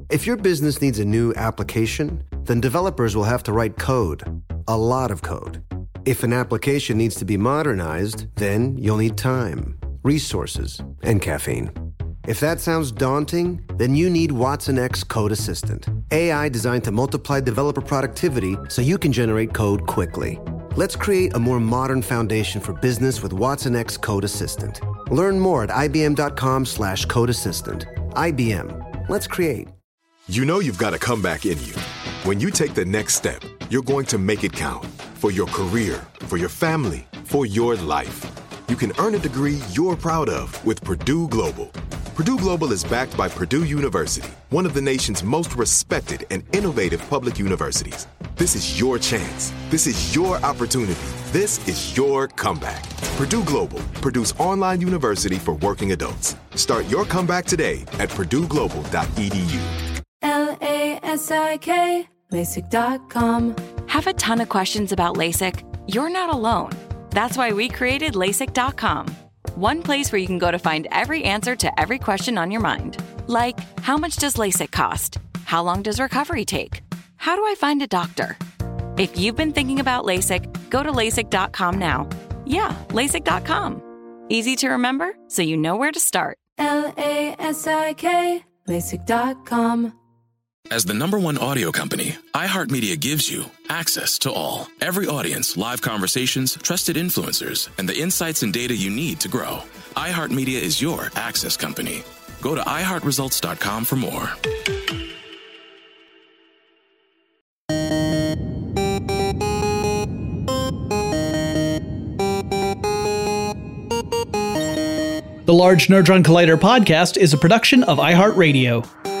If your business needs a new application, then developers will have to write code, a lot of code. If an application needs to be modernized, then you'll need time, resources, and caffeine. If that sounds daunting, then you need Watson X Code Assistant, AI designed to multiply developer productivity so you can generate code quickly. Let's create a more modern foundation for business with Watson X Code Assistant. Learn more at ibm.com/code assistant. IBM. Let's create. You know you've got a comeback in you. When you take the next step, you're going to make it count. For your career, for your family, for your life. You can earn a degree you're proud of with Purdue Global. Purdue Global is backed by Purdue University, one of the nation's most respected and innovative public universities. This is your chance. This is your opportunity. This is your comeback. Purdue Global, Purdue's online university for working adults. Start your comeback today at purdueglobal.edu. LASIK, LASIK.com. Have a ton of questions about LASIK? You're not alone. That's why we created LASIK.com. One place where you can go to find every answer to every question on your mind. Like, how much does LASIK cost? How long does recovery take? How do I find a doctor? If you've been thinking about LASIK, go to LASIK.com now. Yeah, LASIK.com. Easy to remember, so you know where to start. LASIK, LASIK.com. As the #1 audio company, iHeartMedia gives you access to all. Every audience, live conversations, trusted influencers, and the insights and data you need to grow. iHeartMedia is your access company. Go to iHeartResults.com for more. The Large Nerdron Collider podcast is a production of iHeartRadio.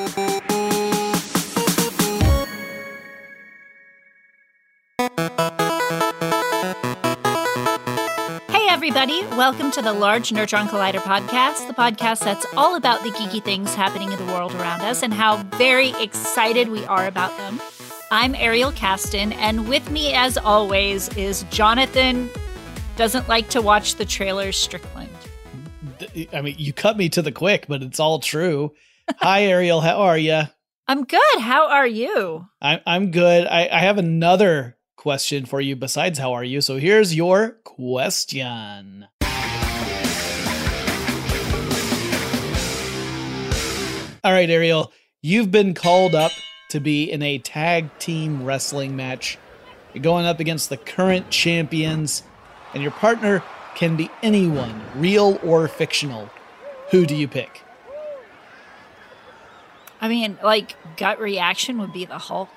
Welcome to the Large Nerdron Collider podcast, the podcast that's all about the geeky things happening in the world around us and how very excited we are about them. I'm Ariel Caston, and with me, as always, is Jonathan. Doesn't like to watch the trailers, Strickland. I mean, you cut me to the quick, but it's all true. Hi, Ariel. How are you? I'm good. How are you? I'm good. I have another question for you besides how are you. So here's your question. All right, Ariel, you've been called up to be in a tag team wrestling match. You're going up against the current champions, and your partner can be anyone, real or fictional. Who do you pick? I mean, like, gut reaction would be the Hulk.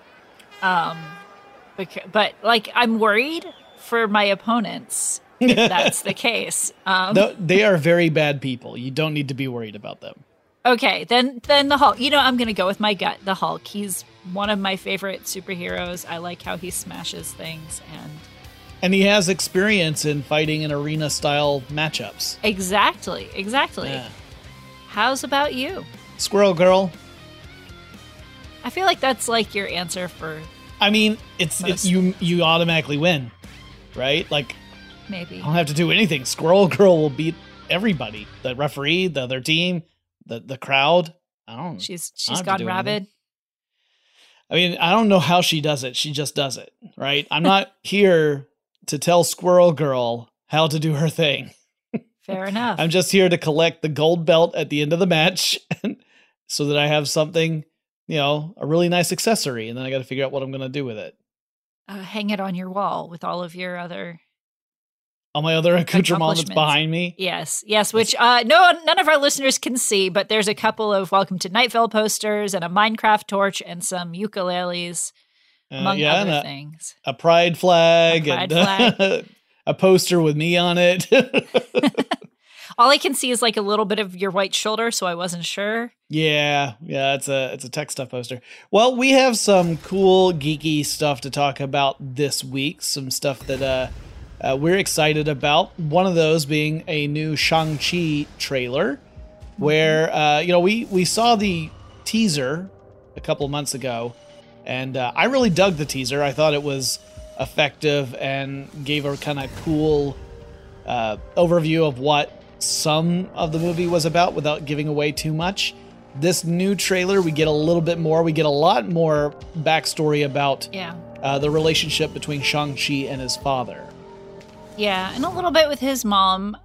But I'm worried for my opponents if that's the case. No, they are very bad people. You don't need to be worried about them. Okay, then the Hulk. You know, I'm going to go with my gut, the Hulk. He's one of my favorite superheroes. I like how he smashes things. And he has experience in fighting in arena-style matchups. Exactly. Yeah. How's about you? Squirrel Girl. I feel like that's like your answer for... I mean, you automatically win, right? Like, maybe. I don't have to do anything. Squirrel Girl will beat everybody. The referee, the other team, the crowd. I don't. She's gone rabid. I mean, I don't know how she does it. She just does it, right? I'm not here to tell Squirrel Girl how to do her thing. Fair enough. I'm just here to collect the gold belt at the end of the match so that I have something, you know, a really nice accessory. And then I got to figure out what I'm going to do with it. Hang it on your wall with all of your other... All my other accoutrements that's behind me? Yes, which none of our listeners can see, but there's a couple of Welcome to Night Vale posters and a Minecraft torch and some ukuleles, among other things. A pride flag. A poster with me on it. All I can see is like a little bit of your white shoulder, so I wasn't sure. Yeah, it's a tech stuff poster. Well, we have some cool geeky stuff to talk about this week. Some stuff that we're excited about. One of those being a new Shang-Chi trailer, where we saw the teaser a couple months ago, and I really dug the teaser. I thought it was effective and gave a kind of cool overview of what some of the movie was about without giving away too much. This new trailer, we get a little bit more. We get a lot more backstory about the relationship between Shang-Chi and his father. Yeah, and a little bit with his mom.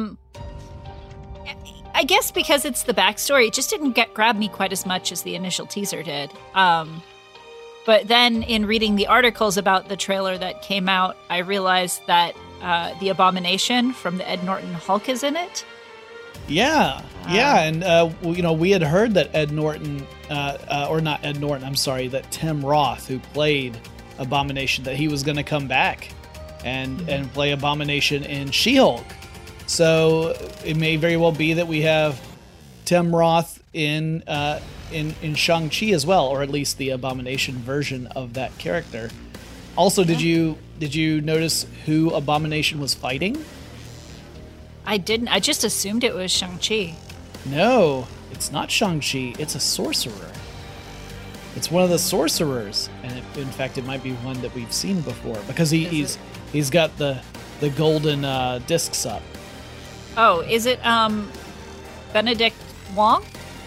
I guess because it's the backstory, it just didn't grab me quite as much as the initial teaser did. But then in reading the articles about the trailer that came out, I realized that the Abomination from the Ed Norton Hulk is in it. Yeah, and we had heard that Ed Norton, or not Ed Norton, I'm sorry, that Tim Roth, who played Abomination, that he was going to come back and play Abomination in She-Hulk. So it may very well be that we have Tim Roth in Shang-Chi as well, or at least the Abomination version of that character. Also, did you notice who Abomination was fighting? I didn't. I just assumed it was Shang-Chi. No, it's not Shang-Chi. It's a sorcerer. It's one of the sorcerers, and in fact, it might be one that we've seen before because he's got the golden discs up. Oh, is it Benedict Wong?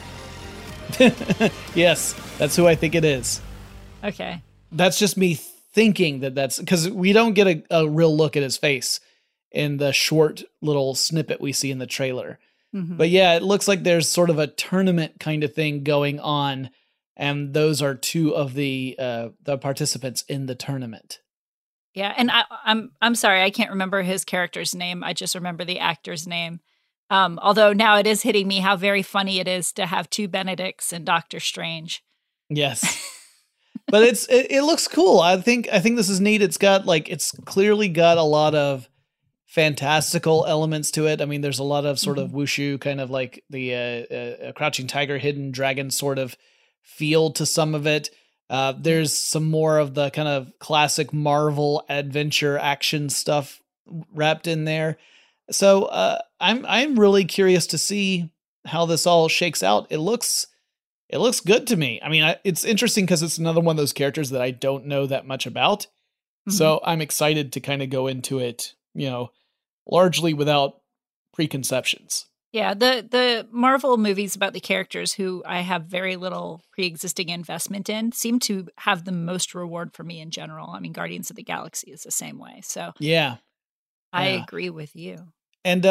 Yes, that's who I think it is. Okay. That's just me thinking that's because we don't get a real look at his face in the short little snippet we see in the trailer. Mm-hmm. But yeah, it looks like there's sort of a tournament kind of thing going on, and those are two of the participants in the tournament. Yeah, and I'm sorry, I can't remember his character's name. I just remember the actor's name. Although now it is hitting me how very funny it is to have two Benedicts in Doctor Strange. Yes. But it looks cool. I think this is neat. It's clearly got a lot of fantastical elements to it. I mean, there's a lot of sort of wushu, kind of like the Crouching Tiger, Hidden Dragon sort of feel to some of it. There's some more of the kind of classic Marvel adventure action stuff wrapped in there. So I'm really curious to see how this all shakes out. It looks good to me. I mean, it's interesting because it's another one of those characters that I don't know that much about. Mm-hmm. So I'm excited to kind of go into it, largely without preconceptions. Yeah, the Marvel movies about the characters who I have very little pre-existing investment in seem to have the most reward for me in general. I mean, Guardians of the Galaxy is the same way. So yeah, I agree with you. And,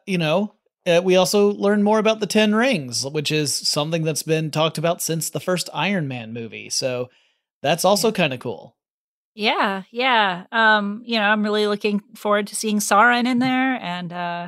we also learned more about the 10 Rings, which is something that's been talked about since the first Iron Man movie. So that's also kind of cool. Yeah. I'm really looking forward to seeing Sauron in there and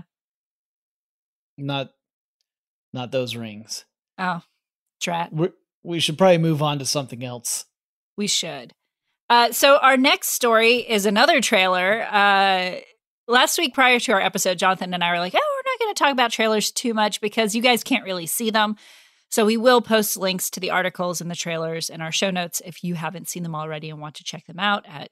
not those rings. Oh, drat. We should probably move on to something else. We should. So our next story is another trailer. Last week prior to our episode, Jonathan and I were like, we're not going to talk about trailers too much because you guys can't really see them. So we will post links to the articles and the trailers in our show notes if you haven't seen them already and want to check them out at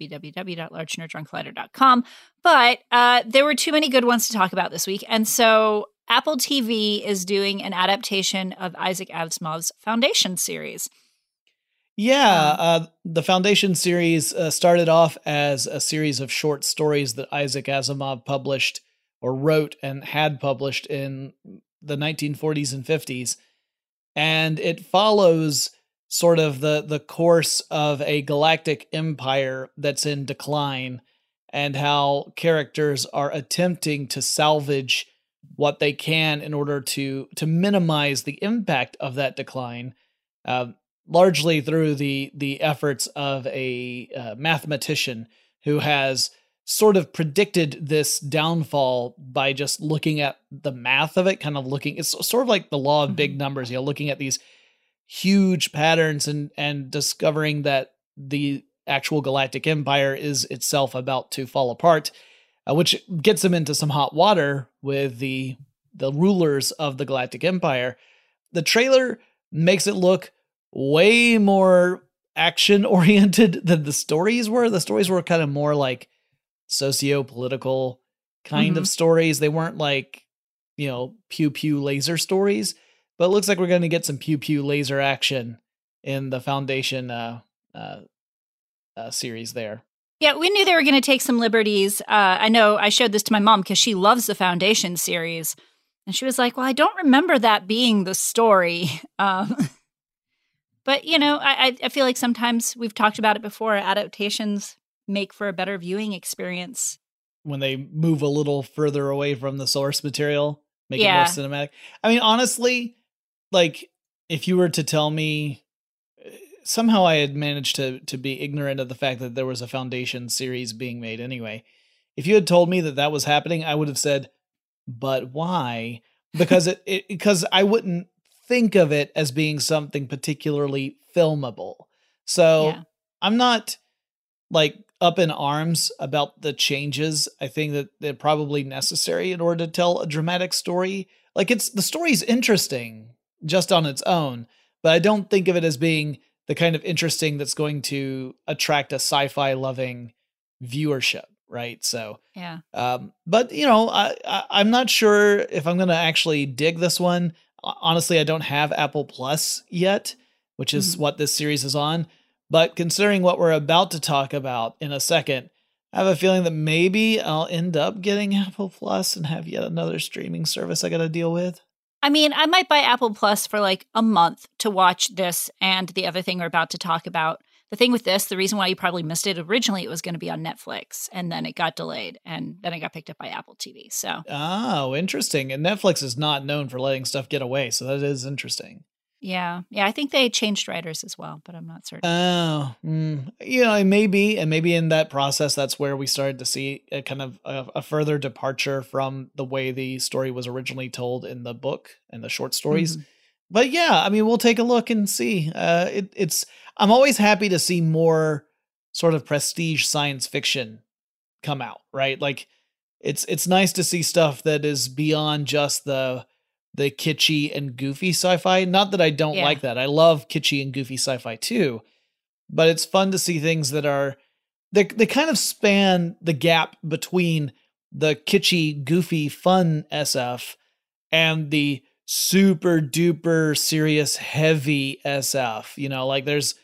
www.largenerdrunkcollider.com. But there were too many good ones to talk about this week. And so Apple TV is doing an adaptation of Isaac Asimov's Foundation series. Yeah, the Foundation series started off as a series of short stories that Isaac Asimov published or wrote and had published in the 1940s and 50s. And it follows sort of the course of a galactic empire that's in decline and how characters are attempting to salvage what they can in order to minimize the impact of that decline. Largely through the efforts of a mathematician who has sort of predicted this downfall by just looking at the math of it, it's sort of like the law of big numbers, looking at these huge patterns and discovering that the actual galactic empire is itself about to fall apart, which gets him into some hot water with the rulers of the galactic empire. The trailer makes it look way more action-oriented than the stories were. The stories were kind of more like socio-political kind of stories. They weren't like, pew-pew laser stories, but it looks like we're going to get some pew-pew laser action in the Foundation series there. Yeah, we knew they were going to take some liberties. I know I showed this to my mom because she loves the Foundation series. And she was like, well, I don't remember that being the story. But, you know, I feel like sometimes we've talked about it before. Adaptations make for a better viewing experience. When they move a little further away from the source material, make it more cinematic. I mean, honestly, like, if you were to tell me, somehow I had managed to be ignorant of the fact that there was a Foundation series being made anyway. If you had told me that was happening, I would have said, but why? Because because I wouldn't think of it as being something particularly filmable. So I'm not like up in arms about the changes. I think that they're probably necessary in order to tell a dramatic story. Like the story's interesting just on its own, but I don't think of it as being the kind of interesting that's going to attract a sci-fi loving viewership. Right. So, but you know, I'm not sure if I'm going to actually dig this one. Honestly, I don't have Apple Plus yet, which is what this series is on. But considering what we're about to talk about in a second, I have a feeling that maybe I'll end up getting Apple Plus and have yet another streaming service I got to deal with. I mean, I might buy Apple Plus for like a month to watch this and the other thing we're about to talk about. The thing with this, the reason why you probably missed it, originally it was going to be on Netflix, and then it got delayed, and then it got picked up by Apple TV. So, oh, interesting. And Netflix is not known for letting stuff get away, so that is interesting. Yeah. I think they changed writers as well, but I'm not certain. Oh, you know, it may be, and maybe in that process, that's where we started to see a kind of a further departure from the way the story was originally told in the book and the short stories. But yeah, I mean, we'll take a look and see. I'm always happy to see more sort of prestige science fiction come out, right? Like it's nice to see stuff that is beyond just the kitschy and goofy sci-fi. Not that I don't like that. I love kitschy and goofy sci-fi too, but it's fun to see things that are, they kind of span the gap between the kitschy, goofy, fun SF and the super duper serious, heavy SF. You know, like there's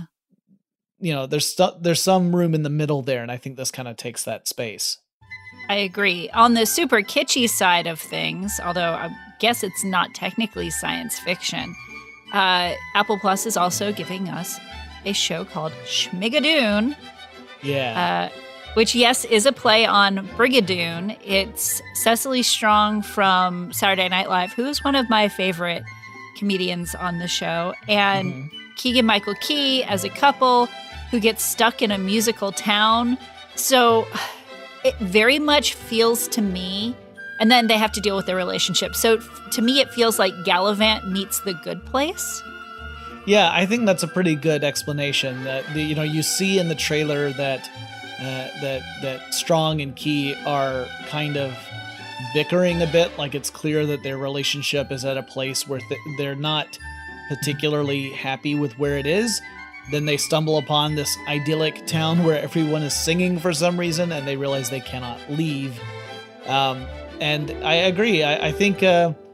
some room in the middle there, and I think this kind of takes that space. I agree. On the super kitschy side of things, although I guess it's not technically science fiction, Apple Plus is also giving us a show called Schmigadoon. Yeah. Which, yes, is a play on Brigadoon. It's Cecily Strong from Saturday Night Live, who is one of my favorite comedians on the show, and Keegan-Michael Key as a couple who gets stuck in a musical town. So it very much feels to me, and then they have to deal with their relationship. So to me, it feels like Gallivant meets The Good Place. Yeah, I think that's a pretty good explanation. That you see in the trailer that Strong and Key are kind of bickering a bit. Like it's clear that their relationship is at a place where they're not particularly happy with where it is. Then they stumble upon this idyllic town where everyone is singing for some reason, and they realize they cannot leave. And I agree. I think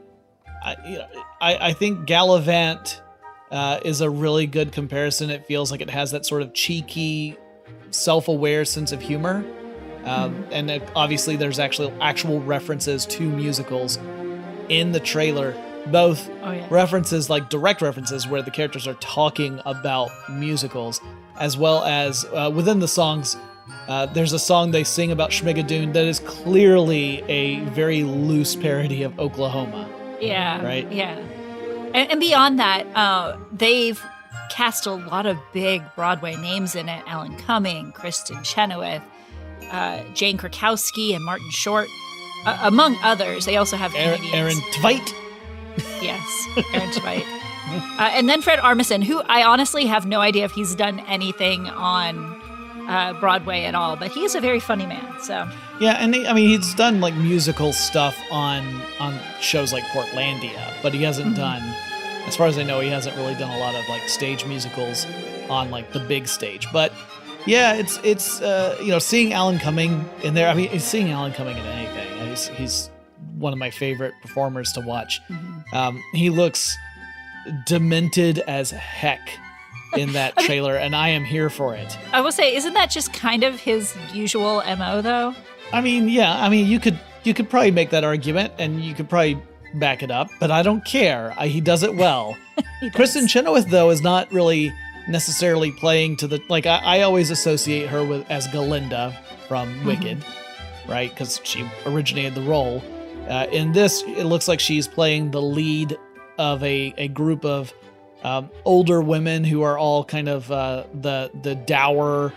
Gallivant is a really good comparison. It feels like it has that sort of cheeky, self-aware sense of humor. And obviously there's actual references to musicals in the trailer, both references, like direct references where the characters are talking about musicals, as well as within the songs, there's a song they sing about Schmigadoon that is clearly a very loose parody of Oklahoma. Yeah. Right? Yeah. And beyond that, they've cast a lot of big Broadway names in it. Alan Cumming, Kristen Chenoweth, Jane Krakowski, and Martin Short, among others. They also have comedians. Aaron Tveit. Yes, Aaron Tveit. And then Fred Armisen, who I honestly have no idea if he's done anything on Broadway at all, but he is a very funny man. So yeah, and he's done like musical stuff on shows like Portlandia, but he hasn't done, as far as I know, he hasn't really done a lot of like stage musicals on like the big stage. But yeah, it's seeing Alan Cumming in there. I mean, seeing Alan Cumming in anything, he's one of my favorite performers to watch. He looks demented as heck in that trailer, and I am here for it. I will say, isn't that just kind of his usual MO though? I mean, yeah. I mean, you could probably make that argument, and you could probably back it up, but I don't care. He does it well. He does. Kristen Chenoweth, though, is not really necessarily playing to the, like, I always associate her with as Galinda from Wicked, right? Because she originated the role. In this, it looks like she's playing the lead of a group of older women who are all kind of the dour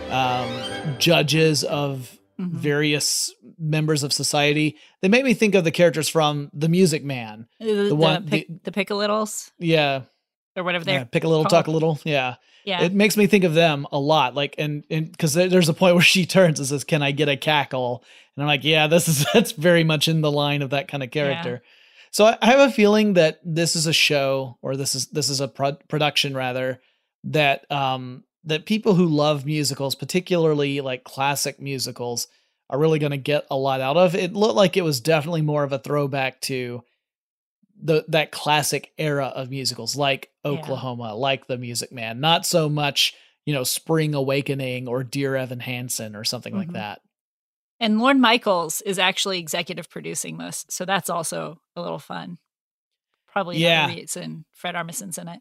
judges of various members of society. They make me think of the characters from The Music Man. The Piccolittles? Yeah. Or whatever they're Pick a little, called. tuck a little. Yeah. Yeah. It makes me think of them a lot. Like, and because there's a point where she turns and says, "Can I get a cackle?" And I'm like, yeah, that's very much in the line of that kind of character. Yeah. So I have a feeling that this is a show, or this is a production rather, that that people who love musicals, particularly like classic musicals, are really going to get a lot out of. It looked like it was definitely more of a throwback to that classic era of musicals, like Oklahoma, like The Music Man. Not so much, Spring Awakening or Dear Evan Hansen or something like that. And Lorne Michaels is actually executive producing this, so that's also a little fun. Probably another reason Fred Armisen's in it.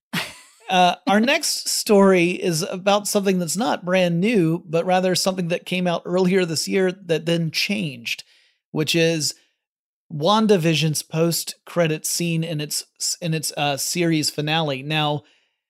Our next story is about something that's not brand new, but rather something that came out earlier this year that then changed, which is WandaVision's post-credit scene in its series finale. Now,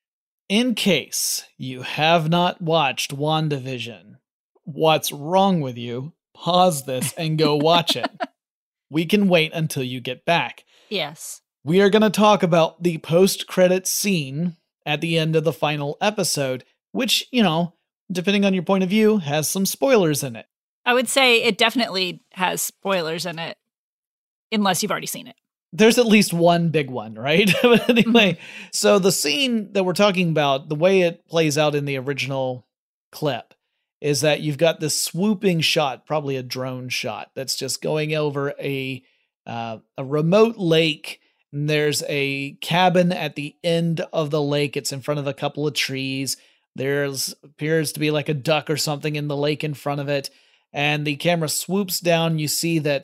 in case you have not watched WandaVision, what's wrong with you? Pause this and go watch it. We can wait until you get back. Yes. We are going to talk about the post-credit scene at the end of the final episode, which, depending on your point of view, has some spoilers in it. I would say it definitely has spoilers in it, unless you've already seen it. There's at least one big one, right? But anyway, so the scene that we're talking about, the way it plays out in the original clip, is that you've got this swooping shot, probably a drone shot, that's just going over a remote lake. And there's a cabin at the end of the lake. It's in front of a couple of trees. There's appears to be like a duck or something in the lake in front of it. And the camera swoops down. You see that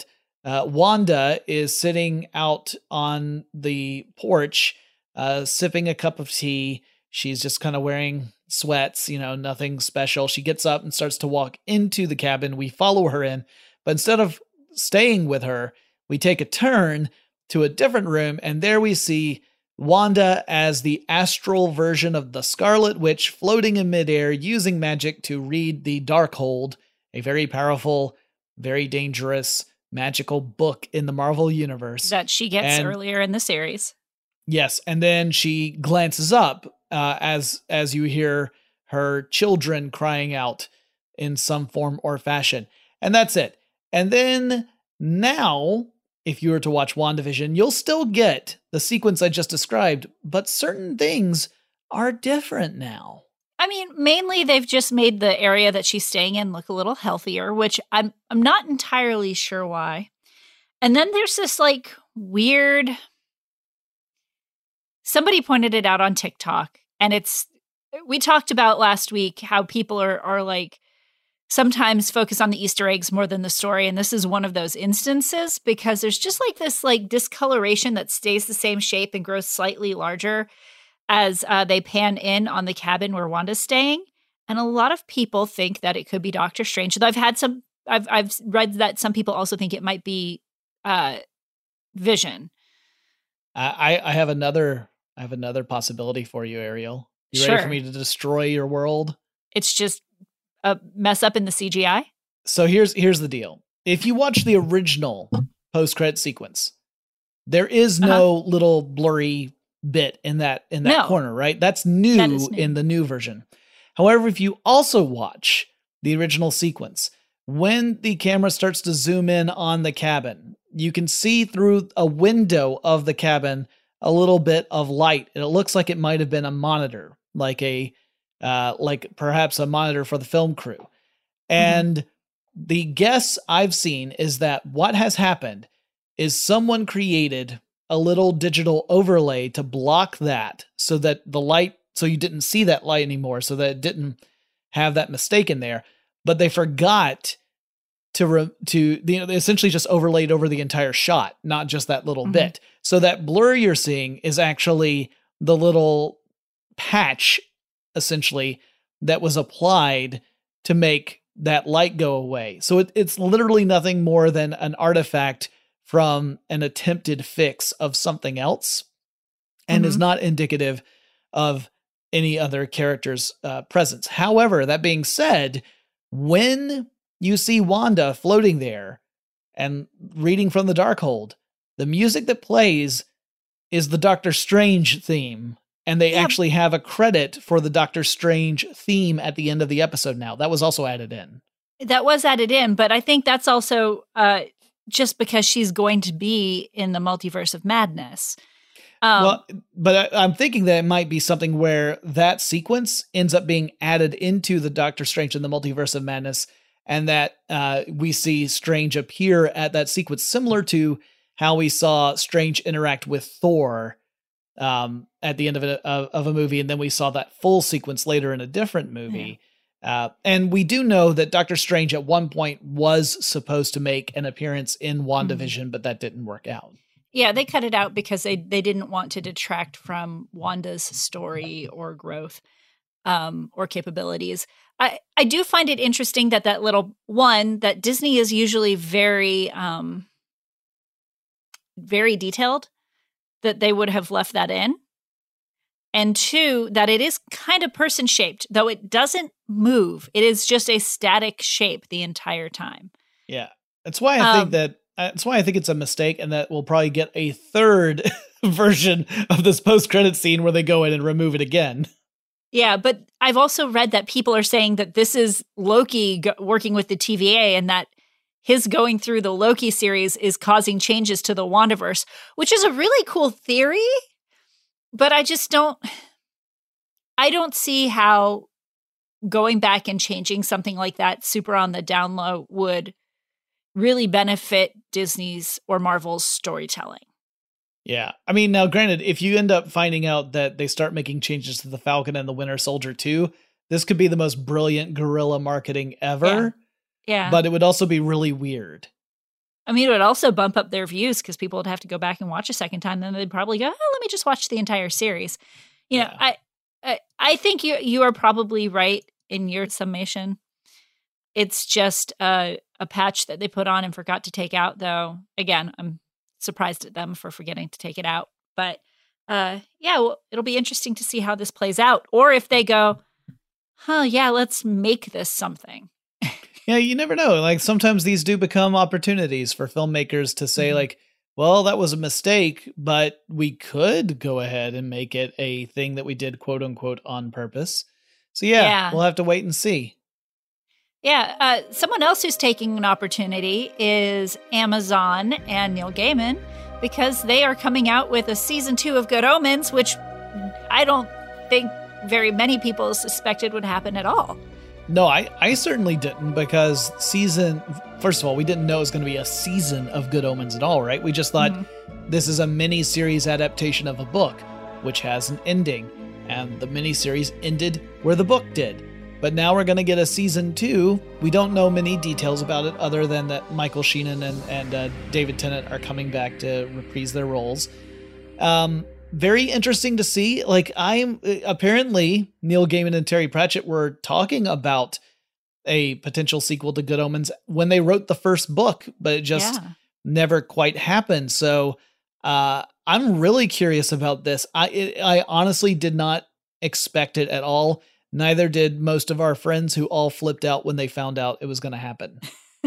Wanda is sitting out on the porch, sipping a cup of tea. She's just kind of wearing sweats, nothing special. She gets up and starts to walk into the cabin. We follow her in, but instead of staying with her, we take a turn to a different room, and there we see Wanda as the astral version of the Scarlet Witch floating in midair using magic to read the Darkhold, a very powerful, very dangerous, magical book in the Marvel Universe. That she gets earlier in the series. Yes, and then she glances up as you hear her children crying out in some form or fashion. And that's it. And then now, if you were to watch WandaVision, you'll still get the sequence I just described, but certain things are different now. I mean, mainly they've just made the area that she's staying in look a little healthier, which I'm not entirely sure why. And then there's this like weird, somebody pointed it out on TikTok, and we talked about last week how people are like sometimes focus on the Easter eggs more than the story. And this is one of those instances because there's just like this like discoloration that stays the same shape and grows slightly larger as they pan in on the cabin where Wanda's staying. And a lot of people think that it could be Doctor Strange. Though I've read that some people also think it might be Vision. I have another possibility for you, Ariel. You ready for me to destroy your world? It's just a mess up in the CGI. So here's the deal. If you watch the original post-credit sequence, there is no little blurry bit in that corner, right? That's new in the new version. However, if you also watch the original sequence, when the camera starts to zoom in on the cabin, you can see through a window of the cabin a little bit of light. And it looks like it might have been a monitor, like perhaps a monitor for the film crew. And the guess I've seen is that what has happened is someone created a little digital overlay to block that so that so you didn't see that light anymore, so that it didn't have that mistake in there. But they forgot they essentially just overlaid over the entire shot, not just that little bit. So that blur you're seeing is actually the little patch, essentially, that was applied to make that light go away. So it's literally nothing more than an artifact from an attempted fix of something else, and is not indicative of any other character's presence. However, that being said, when you see Wanda floating there and reading from the Darkhold, the music that plays is the Doctor Strange theme. And they actually have a credit for the Doctor Strange theme at the end of the episode now. That was also added in. That was added in, but I think that's also just because she's going to be in the Multiverse of Madness. But I'm thinking that it might be something where that sequence ends up being added into the Doctor Strange in the Multiverse of Madness, and that we see Strange appear at that sequence, similar to how we saw Strange interact with Thor at the end of a movie, and then we saw that full sequence later in a different movie. And we do know that Doctor Strange at one point was supposed to make an appearance in WandaVision, but that didn't work out. Yeah, they cut it out because they didn't want to detract from Wanda's story or growth or capabilities. I do find it interesting that little one, that Disney is usually very, very detailed, that they would have left that in. And two, that it is kind of person-shaped, though it doesn't move. It is just a static shape the entire time. Yeah. That's why I think it's a mistake, and that we'll probably get a third version of this post-credit scene where they go in and remove it again. Yeah, but I've also read that people are saying that this is Loki working with the TVA, and that his going through the Loki series is causing changes to the Wandaverse, which is a really cool theory, but I don't see how going back and changing something like that super on the down low would really benefit Disney's or Marvel's storytelling. Yeah. I mean, now granted, if you end up finding out that they start making changes to the Falcon and the Winter Soldier too, this could be the most brilliant guerrilla marketing ever. Yeah. But it would also be really weird. I mean, it would also bump up their views because people would have to go back and watch a second time. Then they'd probably go, let me just watch the entire series. You know, I think you are probably right in your summation. It's just a patch that they put on and forgot to take out, though. Again, I'm surprised at them for forgetting to take it out. But well, it'll be interesting to see how this plays out. Or if they go, let's make this something. Yeah, you never know. Like, sometimes these do become opportunities for filmmakers to say, like, well, that was a mistake, but we could go ahead and make it a thing that we did, quote unquote, on purpose. So we'll have to wait and see. Yeah, someone else who's taking an opportunity is Amazon and Neil Gaiman, because they are coming out with a season 2 of Good Omens, which I don't think very many people suspected would happen at all. No, I certainly didn't, because first of all, we didn't know it was going to be a season of Good Omens at all, right? We just thought this is a mini-series adaptation of a book, which has an ending, and the mini-series ended where the book did. But now we're going to get a season 2. We don't know many details about it other than that Michael Sheenan and David Tennant are coming back to reprise their roles. Very interesting to see. Like, apparently Neil Gaiman and Terry Pratchett were talking about a potential sequel to Good Omens when they wrote the first book, but it just never quite happened. So I'm really curious about this. I honestly did not expect it at all. Neither did most of our friends, who all flipped out when they found out it was going to happen.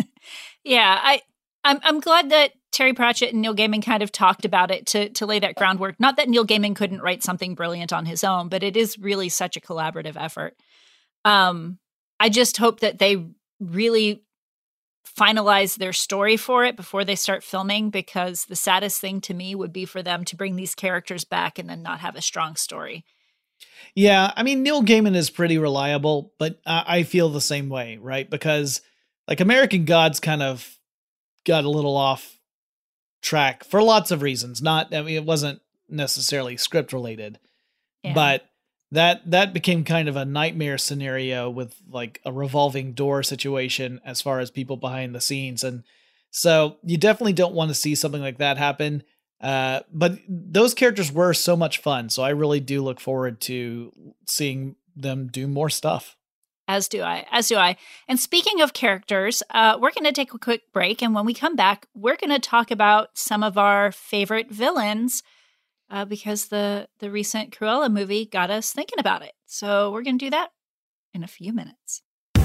I'm glad that Terry Pratchett and Neil Gaiman kind of talked about it to lay that groundwork. Not that Neil Gaiman couldn't write something brilliant on his own, but it is really such a collaborative effort. I just hope that they really finalize their story for it before they start filming, because the saddest thing to me would be for them to bring these characters back and then not have a strong story. Yeah, I mean, Neil Gaiman is pretty reliable, but I feel the same way, right? Because, like, American Gods kind of got a little off track for lots of reasons. It wasn't necessarily script related, but that became kind of a nightmare scenario with like a revolving door situation as far as people behind the scenes. And so you definitely don't want to see something like that happen. But those characters were so much fun. So I really do look forward to seeing them do more stuff. As do I. And speaking of characters, we're going to take a quick break. And when we come back, we're going to talk about some of our favorite villains because the recent Cruella movie got us thinking about it. So we're going to do that in a few minutes.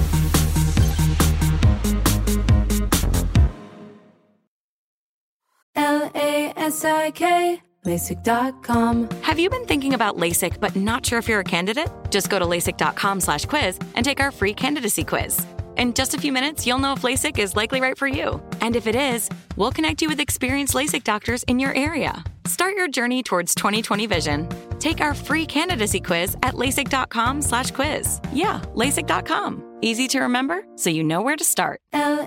LASIK, LASIK.com. Have you been thinking about LASIK but not sure if you're a candidate? Just go to LASIK.com/quiz and take our free candidacy quiz. In just a few minutes, you'll know if LASIK is likely right for you. And if it is, we'll connect you with experienced LASIK doctors in your area. Start your journey towards 20/20 vision. Take our free candidacy quiz at LASIK.com/quiz. Yeah, LASIK.com. Easy to remember, so you know where to start.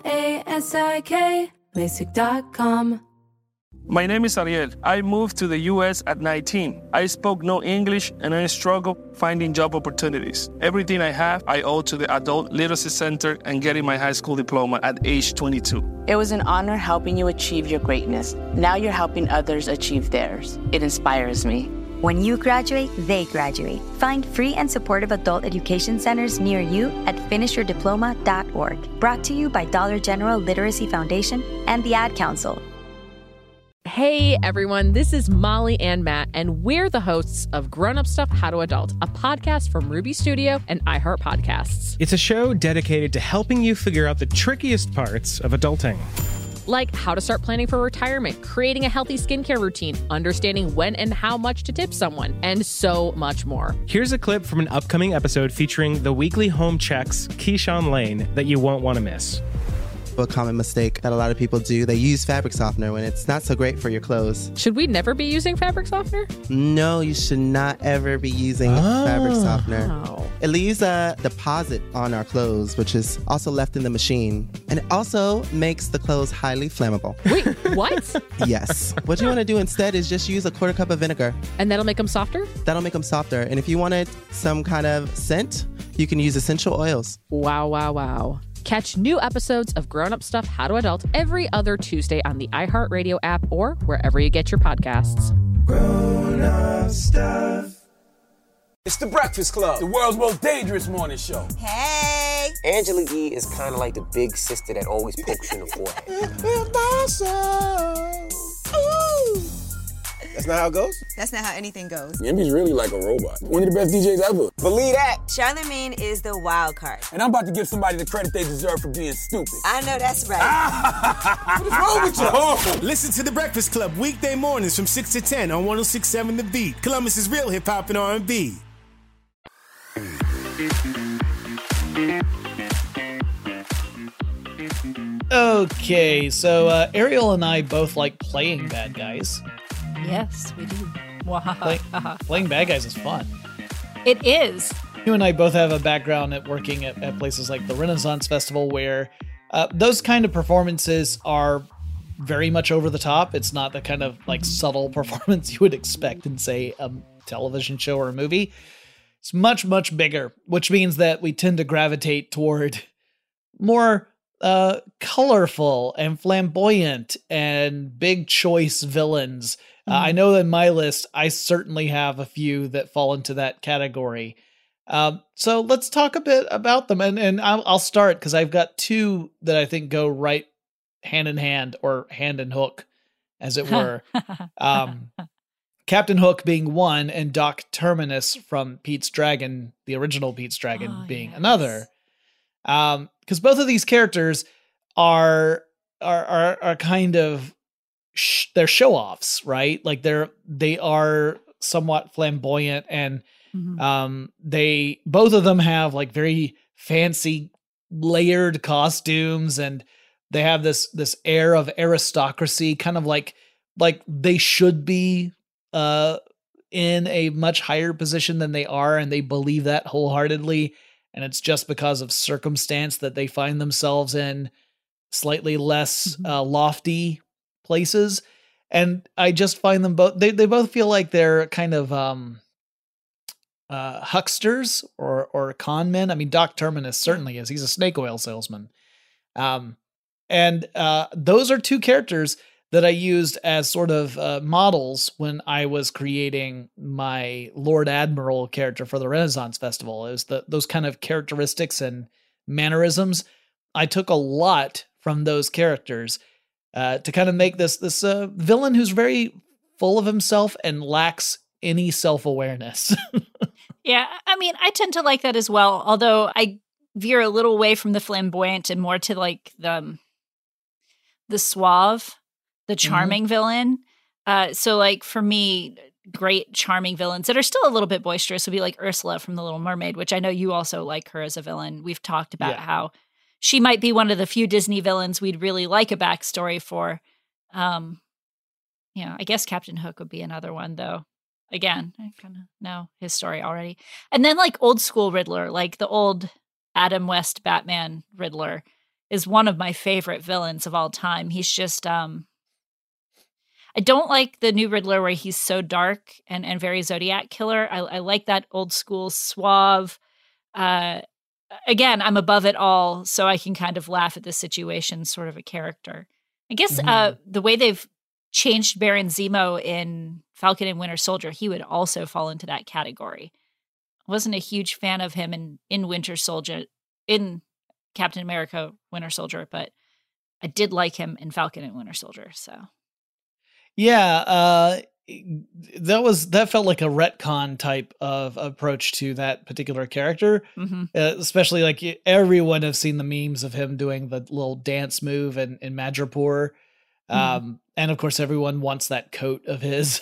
LASIK, LASIK.com. My name is Ariel. I moved to the U.S. at 19. I spoke no English and I struggled finding job opportunities. Everything I have, I owe to the Adult Literacy Center and getting my high school diploma at age 22. It was an honor helping you achieve your greatness. Now you're helping others achieve theirs. It inspires me. When you graduate, they graduate. Find free and supportive adult education centers near you at finishyourdiploma.org. Brought to you by Dollar General Literacy Foundation and the Ad Council. Hey everyone, this is Molly and Matt, and we're the hosts of Grown Up Stuff How to Adult, a podcast from Ruby Studio and iHeart Podcasts. It's a show dedicated to helping you figure out the trickiest parts of adulting. Like how to start planning for retirement, creating a healthy skincare routine, understanding when and how much to tip someone, and so much more. Here's a clip from an upcoming episode featuring the weekly home checks, Keyshawn Lane, that you won't want to miss. A common mistake that a lot of people do. They use fabric softener when it's not so great for your clothes. Should we never be using fabric softener? No, you should not ever be using fabric softener. It leaves a deposit on our clothes, which is also left in the machine. And it also makes the clothes highly flammable. Wait, what? Yes. What you want to do instead is just use a 1/4 cup of vinegar. And that'll make them softer? That'll make them softer. And if you wanted some kind of scent, you can use essential oils. Wow. Catch new episodes of Grown Up Stuff How to Adult every other Tuesday on the iHeartRadio app or wherever you get your podcasts. Grown Up Stuff. It's The Breakfast Club, the world's most dangerous morning show. Hey! Angela Yee is kind of like the big sister that always pokes you in the forehead. That's not how it goes? That's not how anything goes. Yemi's really like a robot. One of the best DJs ever. Believe that. Charlamagne is the wild card. And I'm about to give somebody the credit they deserve for being stupid. I know that's right. What is wrong with you? Listen to The Breakfast Club weekday mornings from 6 to 10 on 106.7 The Beat. Columbus's real hip-hop and R&B. Okay, so Ariel and I both like playing bad guys. Yes, we do. Playing bad guys is fun. It is. You and I both have a background at working at places like the Renaissance Festival where those kind of performances are very much over the top. It's not the kind of like subtle performance you would expect in, say, a television show or a movie. It's much, much bigger, which means that we tend to gravitate toward more colorful and flamboyant and big choice villains. I know in my list, I certainly have a few that fall into that category. So let's talk a bit about them. And I'll start because I've got two that I think go right hand in hand or hand in hook, as it were. Captain Hook being one and Doc Terminus from Pete's Dragon, the original Pete's Dragon, being another. Because both of these characters are kind of they're show-offs, right? Like they are somewhat flamboyant, and they both of them have like very fancy layered costumes, and they have this air of aristocracy, kind of like they should be in a much higher position than they are, and they believe that wholeheartedly. And it's just because of circumstance that they find themselves in slightly less lofty places. And I just find them both, they both feel like they're kind of hucksters or con men. I mean, Doc Terminus certainly is. He's a snake oil salesman. And those are two characters that I used as sort of models when I was creating my Lord Admiral character for the Renaissance Festival. It was those kind of characteristics and mannerisms. I took a lot from those characters to kind of make this villain who's very full of himself and lacks any self-awareness. Yeah, I mean, I tend to like that as well, although I veer a little away from the flamboyant and more to like the suave, the charming villain. So like for me, great charming villains that are still a little bit boisterous would be like Ursula from The Little Mermaid, which I know you also like her as a villain. We've talked about how she might be one of the few Disney villains we'd really like a backstory for. I guess Captain Hook would be another one, though. Again, I kind of know his story already. And then like old school Riddler, like the old Adam West Batman Riddler is one of my favorite villains of all time. He's just, I don't like the new Riddler where he's so dark and very Zodiac killer. I like that old school suave. Again, I'm above it all, so I can kind of laugh at the situation, sort of a character. I guess the way they've changed Baron Zemo in Falcon and Winter Soldier, he would also fall into that category. I wasn't a huge fan of him in Winter Soldier, in Captain America Winter Soldier, but I did like him in Falcon and Winter Soldier, so. Yeah, that felt like a retcon type of approach to that particular character. Especially like everyone has seen the memes of him doing the little dance move in Madripoor. And of course everyone wants that coat of his.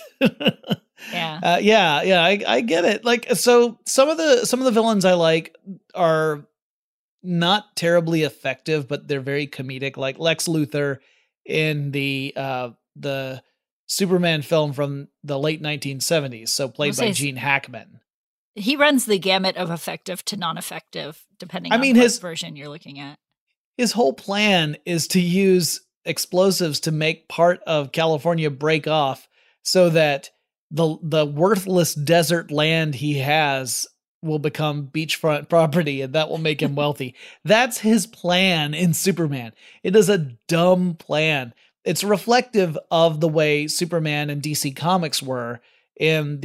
I get it. Like, so some of the villains I like are not terribly effective, but they're very comedic, like Lex Luthor in the Superman film from the late 1970s, so played by Gene Hackman. He runs the gamut of effective to non-effective, depending on what version you're looking at. His whole plan is to use explosives to make part of California break off so that the worthless desert land he has will become beachfront property, and that will make him wealthy. That's his plan in Superman. It is a dumb plan. It's reflective of the way Superman and DC Comics were in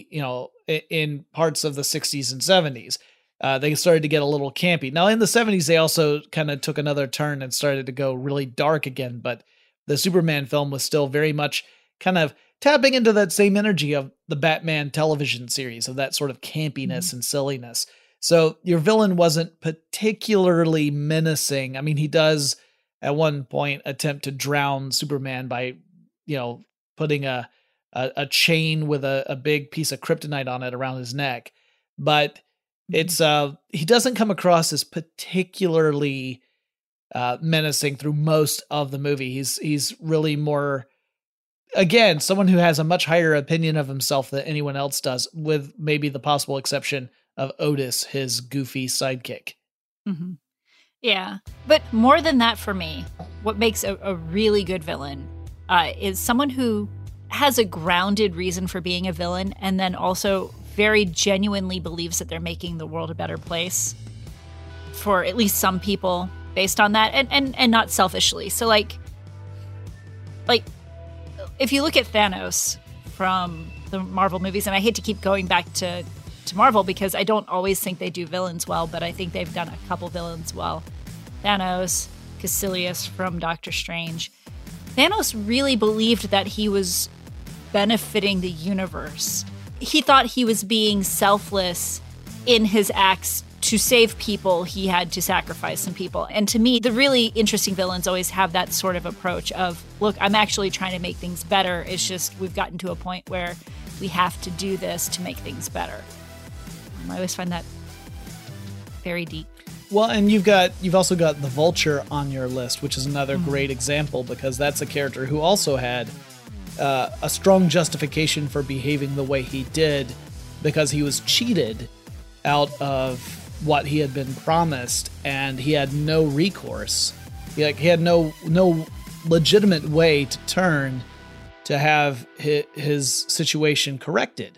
in parts of the 60s and 70s. They started to get a little campy. Now in the 70s, they also kind of took another turn and started to go really dark again. But the Superman film was still very much kind of tapping into that same energy of the Batman television series, of that sort of campiness and silliness. So your villain wasn't particularly menacing. I mean, he does at one point attempt to drown Superman by, putting a chain with a big piece of kryptonite on it around his neck. But it's he doesn't come across as particularly menacing through most of the movie. He's really more, again, someone who has a much higher opinion of himself than anyone else does, with maybe the possible exception of Otis, his goofy sidekick. Yeah, but more than that for me, what makes a really good villain is someone who has a grounded reason for being a villain and then also very genuinely believes that they're making the world a better place for at least some people based on that, and not selfishly. So like if you look at Thanos from the Marvel movies, and I hate to keep going back to Marvel because I don't always think they do villains well, but I think they've done a couple villains well. Thanos, Caecilius from Doctor Strange. Thanos really believed that he was benefiting the universe. He thought he was being selfless in his acts. To save people, he had to sacrifice some people. And to me, the really interesting villains always have that sort of approach of, look, I'm actually trying to make things better. It's just we've gotten to a point where we have to do this to make things better. I always find that very deep. Well, and you've also got the Vulture on your list, which is another great example, because that's a character who also had a strong justification for behaving the way he did, because he was cheated out of what he had been promised, and he had no recourse. He had no legitimate way to turn to have his situation corrected.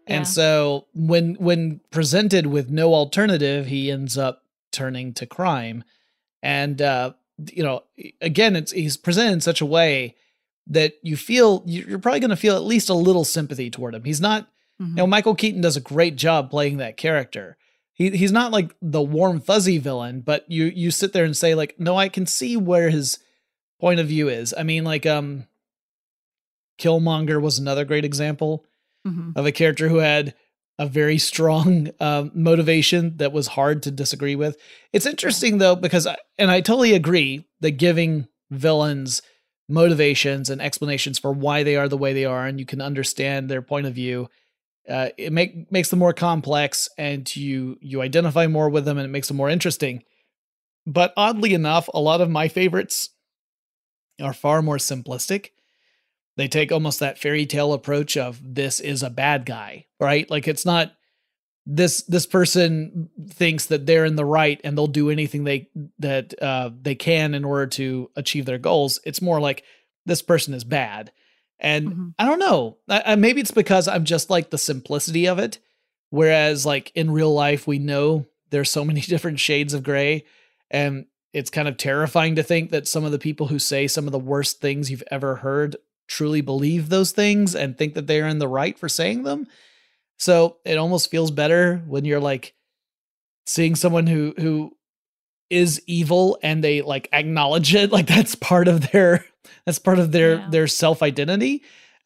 And so when presented with no alternative, he ends up turning to crime. And, again, he's presented in such a way that you're probably going to feel at least a little sympathy toward him. He's not, Michael Keaton does a great job playing that character. He's not like the warm, fuzzy villain, but you sit there and say like, no, I can see where his point of view is. I mean, like, Killmonger was another great example of a character who had a very strong motivation that was hard to disagree with. It's interesting though, because I totally agree that giving villains motivations and explanations for why they are the way they are, and you can understand their point of view, it makes them more complex, and you identify more with them, and it makes them more interesting. But oddly enough, a lot of my favorites are far more simplistic. They take almost that fairy tale approach of this is a bad guy, right? Like it's not this person thinks that they're in the right and they'll do anything they can in order to achieve their goals. It's more like this person is bad. And I don't know, maybe it's because I'm just like the simplicity of it. Whereas like in real life, we know there's so many different shades of gray, and it's kind of terrifying to think that some of the people who say some of the worst things you've ever heard truly believe those things and think that they're in the right for saying them. So it almost feels better when you're like seeing someone who is evil and they like acknowledge it. Like that's part of their self-identity.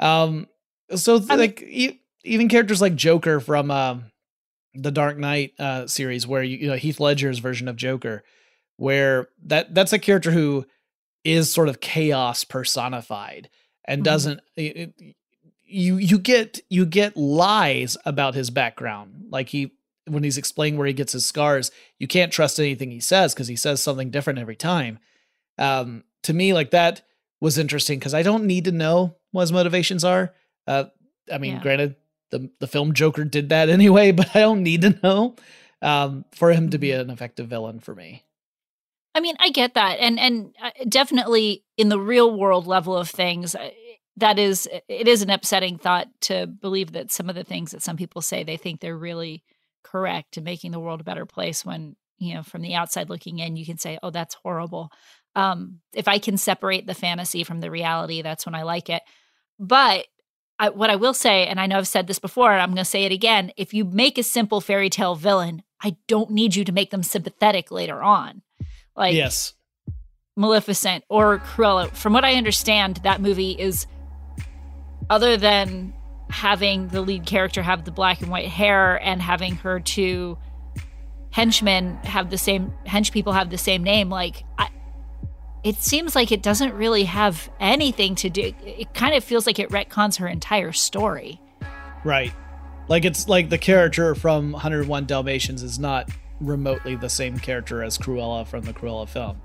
Even characters like Joker from the Dark Knight series, where Heath Ledger's version of Joker, where that's a character who is sort of chaos personified. And doesn't you get lies about his background, like when he's explaining where he gets his scars, you can't trust anything he says because he says something different every time. To me, like that was interesting because I don't need to know what his motivations are. Granted, the film Joker did that anyway, but I don't need to know for him to be an effective villain for me. I mean, I get that. And definitely in the real world level of things, it is an upsetting thought to believe that some of the things that some people say, they think they're really correct and making the world a better place when, from the outside looking in, you can say, oh, that's horrible. If I can separate the fantasy from the reality, that's when I like it. But what I will say, and I know I've said this before, and I'm going to say it again, if you make a simple fairy tale villain, I don't need you to make them sympathetic later on. Like yes. Maleficent or Cruella. From what I understand, that movie is, other than having the lead character have the black and white hair and having her two hench people have the same name, it seems like it doesn't really have anything to do. It kind of feels like it retcons her entire story. Right. Like it's like the character from 101 Dalmatians is not remotely the same character as Cruella from the Cruella film.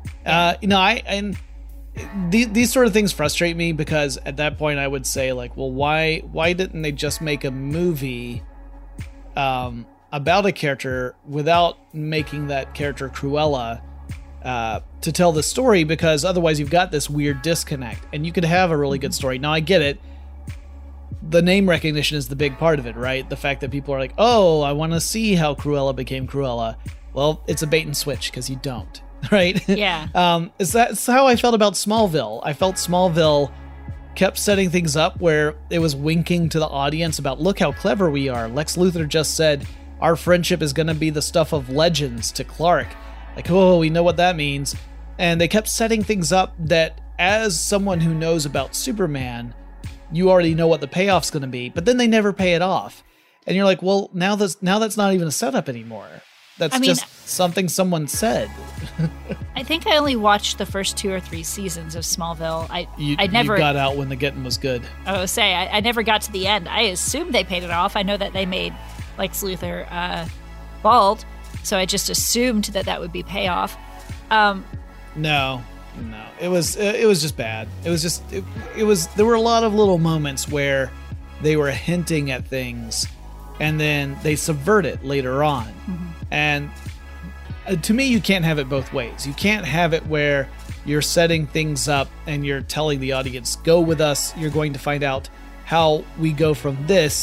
These sort of things frustrate me because at that point I would say like, well, why didn't they just make a movie about a character without making that character Cruella to tell the story? Because otherwise you've got this weird disconnect, and you could have a really good story. Now I get it. The name recognition is the big part of it, right? The fact that people are like, oh, I want to see how Cruella became Cruella. Well, it's a bait and switch because you don't, right? Yeah. That's how I felt about Smallville. I felt Smallville kept setting things up where it was winking to the audience about, look how clever we are. Lex Luthor just said, our friendship is going to be the stuff of legends to Clark. Like, oh, we know what that means. And they kept setting things up that as someone who knows about Superman, you already know what the payoff's going to be, but then they never pay it off. And you're like, well, now that's not even a setup anymore. That's just something someone said. I think I only watched the first 2 or 3 seasons of Smallville. I never got out when the getting was good. I would say I never got to the end. I assumed they paid it off. I know that they made Lex Luthor bald, so I just assumed that would be payoff. No, it was just bad. It was there were a lot of little moments where they were hinting at things and then they subvert it later on. Mm-hmm. And to me, you can't have it both ways. You can't have it where you're setting things up and you're telling the audience, go with us, you're going to find out how we go from this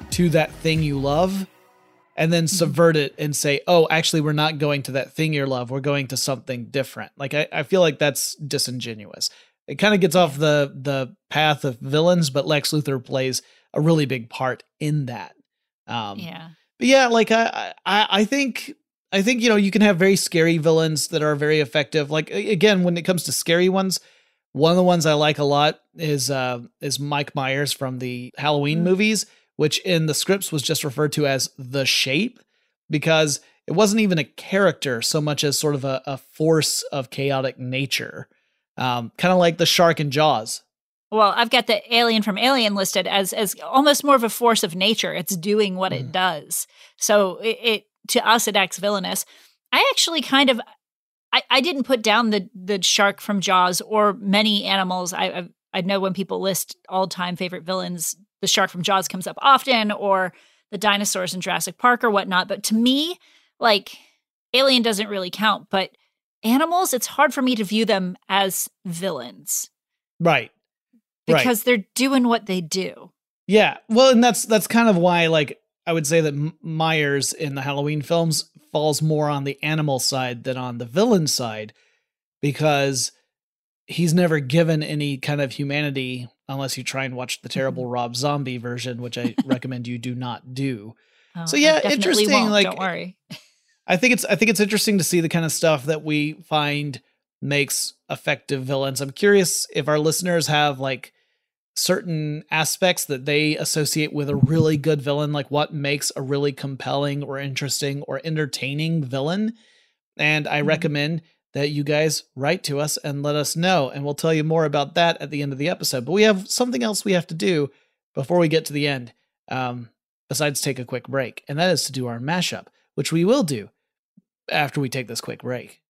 to that thing you love and then subvert it and say, oh, actually, we're not going to that thing you love. We're going to something different. Like, I feel like that's disingenuous. It kind of gets off the path of villains, but Lex Luthor plays a really big part in that. But yeah, like I think, you can have very scary villains that are very effective. Like, again, when it comes to scary ones, one of the ones I like a lot is Mike Myers from the Halloween movies, which in the scripts was just referred to as the Shape, because it wasn't even a character so much as sort of a force of chaotic nature. Kind of like the shark in Jaws. Well, I've got the alien from Alien listed as almost more of a force of nature. It's doing what it does. So it to us, it acts villainous. I actually I didn't put down the shark from Jaws or many animals. I know when people list all-time favorite villains, the shark from Jaws comes up often, or the dinosaurs in Jurassic Park or whatnot. But to me, like, Alien doesn't really count. But animals, it's hard for me to view them as villains. Right. Because they're doing what they do. Yeah. Well, and that's kind of why, like, I would say that Myers in the Halloween films falls more on the animal side than on the villain side, because he's never given any kind of humanity unless you try and watch the terrible Rob Zombie version, which I recommend you do not do. Oh, so yeah, interesting. Won't, like, don't worry. I think it's interesting to see the kind of stuff that we find makes effective villains. I'm curious if our listeners have like certain aspects that they associate with a really good villain, like what makes a really compelling or interesting or entertaining villain. And I recommend that you guys write to us and let us know, and we'll tell you more about that at the end of the episode. But we have something else we have to do before we get to the end, besides take a quick break, and that is to do our mashup, which we will do after we take this quick break.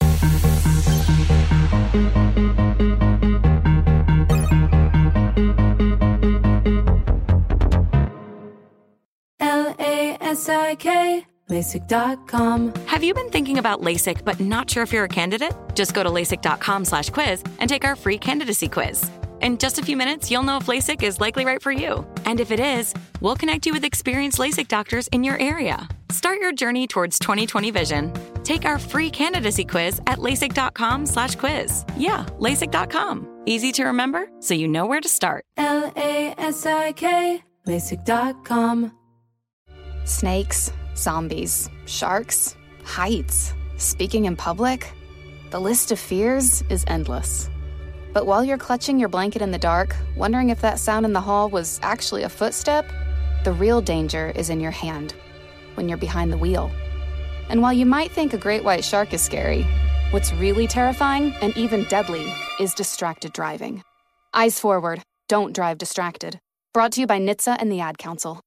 LASIK, LASIK.com. Have you been thinking about LASIK but not sure if you're a candidate? Just go to LASIK.com/quiz and take our free candidacy quiz. In just a few minutes, you'll know if LASIK is likely right for you. And if it is, we'll connect you with experienced LASIK doctors in your area. Start your journey towards 20/20 vision. Take our free candidacy quiz at LASIK.com/quiz. Yeah, LASIK.com. Easy to remember, so you know where to start. LASIK, LASIK.com. Snakes, zombies, sharks, heights, speaking in public. The list of fears is endless. But while you're clutching your blanket in the dark, wondering if that sound in the hall was actually a footstep, the real danger is in your hand, when you're behind the wheel. And while you might think a great white shark is scary, what's really terrifying and even deadly is distracted driving. Eyes forward, don't drive distracted. Brought to you by NHTSA and the Ad Council.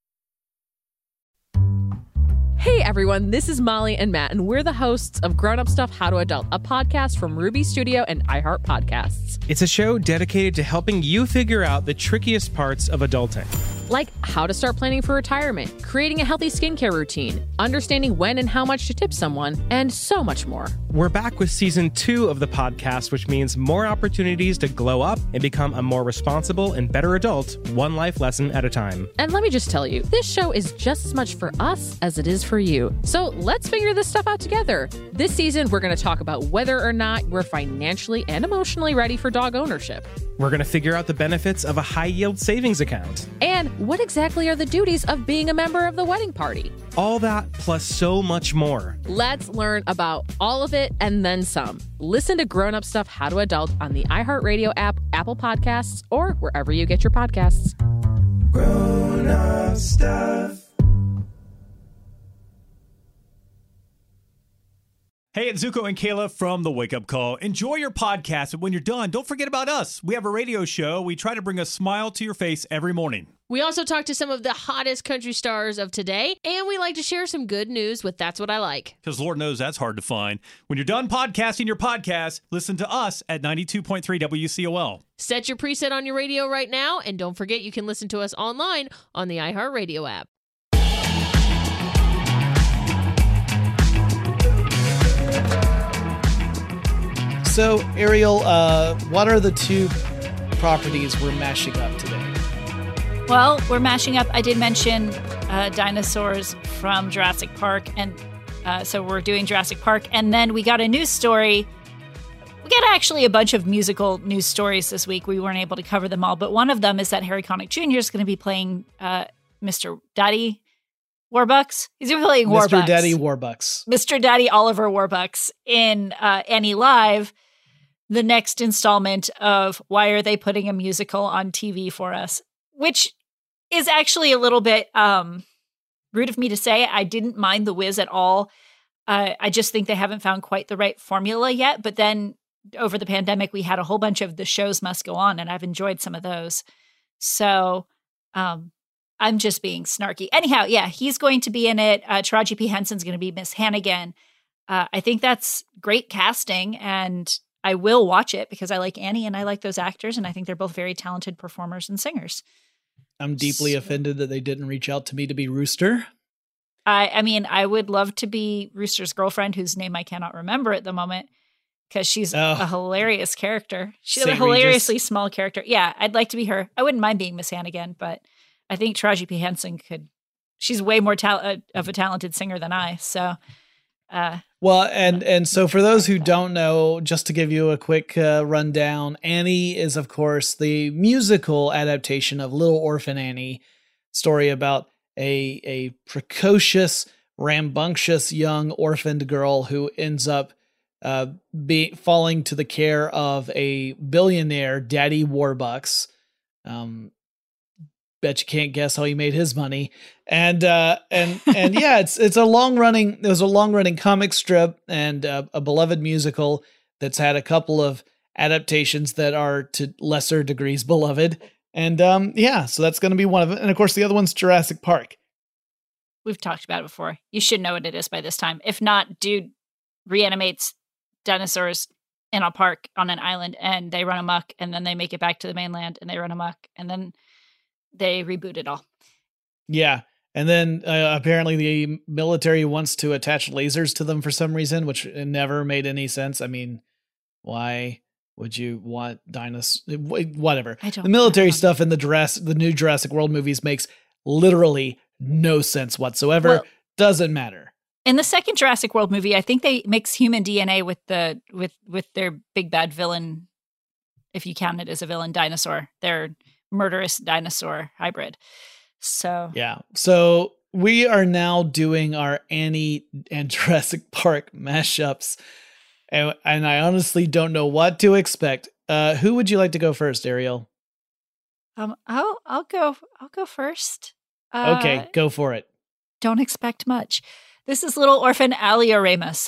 Hey everyone, this is Molly and Matt, and we're the hosts of Grown Up Stuff How to Adult, a podcast from Ruby Studio and iHeart Podcasts. It's a show dedicated to helping you figure out the trickiest parts of adulting. Like how to start planning for retirement, creating a healthy skincare routine, understanding when and how much to tip someone, and so much more. We're back with season 2 of the podcast, which means more opportunities to glow up and become a more responsible and better adult, one life lesson at a time. And let me just tell you, this show is just as much for us as it is for you. So let's figure this stuff out together. This season, we're going to talk about whether or not we're financially and emotionally ready for dog ownership. We're going to figure out the benefits of a high-yield savings account. And what exactly are the duties of being a member of the wedding party? All that plus so much more. Let's learn about all of it and then some. Listen to Grown Up Stuff How to Adult on the iHeartRadio app, Apple Podcasts, or wherever you get your podcasts. Grown Up Stuff. Hey, it's Zuko and Kayla from The Wake Up Call. Enjoy your podcast, but when you're done, don't forget about us. We have a radio show. We try to bring a smile to your face every morning. We also talk to some of the hottest country stars of today, and we like to share some good news with That's What I Like. Because Lord knows that's hard to find. When you're done podcasting your podcast, listen to us at 92.3 WCOL. Set your preset on your radio right now, and don't forget you can listen to us online on the iHeartRadio app. So, Ariel, what are the two properties we're mashing up today? Well, we're mashing up. I did mention dinosaurs from Jurassic Park, and so we're doing Jurassic Park. And then we got a news story. We got actually a bunch of musical news stories this week. We weren't able to cover them all, but one of them is that Harry Connick Jr. is going to be playing Mr. Daddy Warbucks. He's going to be playing Warbucks. Mr. Daddy Warbucks. Mr. Daddy Oliver Warbucks in Annie Live, the next installment of Why Are They Putting a Musical on TV for Us? Which is actually a little bit rude of me to say. I didn't mind The Wiz at all. I just think they haven't found quite the right formula yet. But then over the pandemic, we had a whole bunch of The Shows Must Go On, and I've enjoyed some of those. So I'm just being snarky. Anyhow, yeah, he's going to be in it. Taraji P. Henson's going to be Miss Hannigan. I think that's great casting, and I will watch it because I like Annie and I like those actors, and I think they're both very talented performers and singers. I'm deeply offended that they didn't reach out to me to be Rooster. I mean, I would love to be Rooster's girlfriend, whose name I cannot remember at the moment, because she's a hilarious character. She's a hilariously small character. Yeah, I'd like to be her. I wouldn't mind being Miss Hannigan, but I think Taraji P. Henson could. She's way more of a talented singer than I. So, well, and so for those who don't know, just to give you a quick rundown, Annie is, of course, the musical adaptation of Little Orphan Annie, story about a precocious, rambunctious young orphaned girl who ends up falling to the care of a billionaire, Daddy Warbucks. Bet you can't guess how he made his money. And yeah, it was a long running comic strip and a beloved musical that's had a couple of adaptations that are to lesser degrees beloved. And yeah, so that's going to be one of them. And of course, the other one's Jurassic Park. We've talked about it before. You should know what it is by this time. If not, dude reanimates dinosaurs in a park on an island, and they run amok, and then they make it back to the mainland, and they run amok, and then they reboot it all. Yeah. And then apparently the military wants to attach lasers to them for some reason, which never made any sense. I mean, why would you want dinosaurs? Whatever. The military stuff in the new Jurassic World movies makes literally no sense whatsoever. Well, doesn't matter. In the second Jurassic World movie, I think they mix human DNA with their big bad villain, if you count it as a villain, dinosaur. Their murderous dinosaur hybrid. So yeah. So we are now doing our Annie and Jurassic Park mashups. And I honestly don't know what to expect. Who would you like to go first, Ariel? I'll go first. Okay, go for it. Don't expect much. This is Little Orphan Allie Oramus.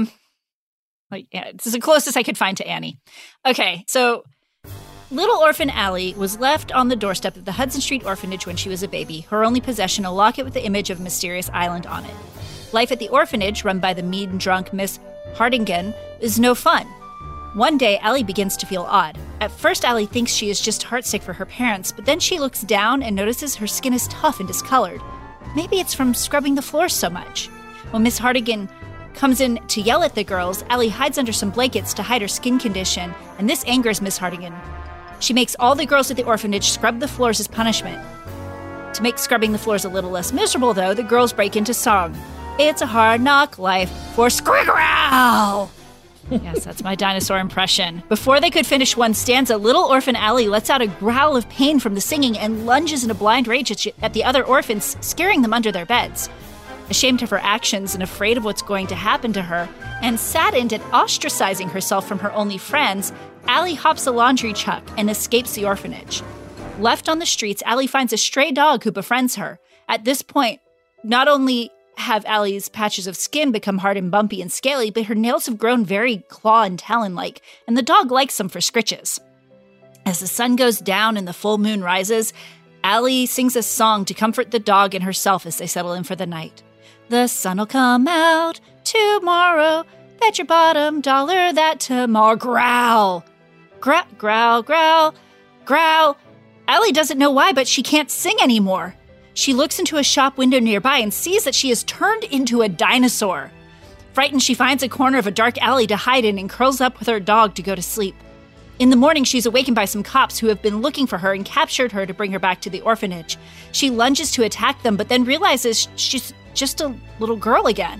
This is the closest I could find to Annie. Okay, so Little Orphan Allie was left on the doorstep of the Hudson Street Orphanage when she was a baby, her only possession a locket with the image of a mysterious island on it. Life at the orphanage, run by the mean and drunk Miss Hardingen, is no fun. One day, Allie begins to feel odd. At first, Allie thinks she is just heartsick for her parents, but then she looks down and notices her skin is tough and discolored. Maybe it's from scrubbing the floors so much. When Miss Hardingen comes in to yell at the girls, Allie hides under some blankets to hide her skin condition, and this angers Miss Hardingen. She makes all the girls at the orphanage scrub the floors as punishment. To make scrubbing the floors a little less miserable, though, the girls break into song. It's a hard knock life for Squiggrowl! Yes, that's my dinosaur impression. Before they could finish one stanza, Little Orphan Allie lets out a growl of pain from the singing and lunges in a blind rage at the other orphans, scaring them under their beds. Ashamed of her actions and afraid of what's going to happen to her, and saddened at ostracizing herself from her only friends, Allie hops a laundry chuck and escapes the orphanage. Left on the streets, Allie finds a stray dog who befriends her. At this point, not only have Allie's patches of skin become hard and bumpy and scaly, but her nails have grown very claw and talon-like, and the dog likes them for scritches. As the sun goes down and the full moon rises, Allie sings a song to comfort the dog and herself as they settle in for the night. The sun'll come out tomorrow, bet your bottom dollar that tomorrow. Growl! Growl, growl, growl. Allie doesn't know why, but she can't sing anymore. She looks into a shop window nearby and sees that she is turned into a dinosaur. Frightened, she finds a corner of a dark alley to hide in and curls up with her dog to go to sleep. In the morning, she's awakened by some cops who have been looking for her and captured her to bring her back to the orphanage. She lunges to attack them, but then realizes she's just a little girl again.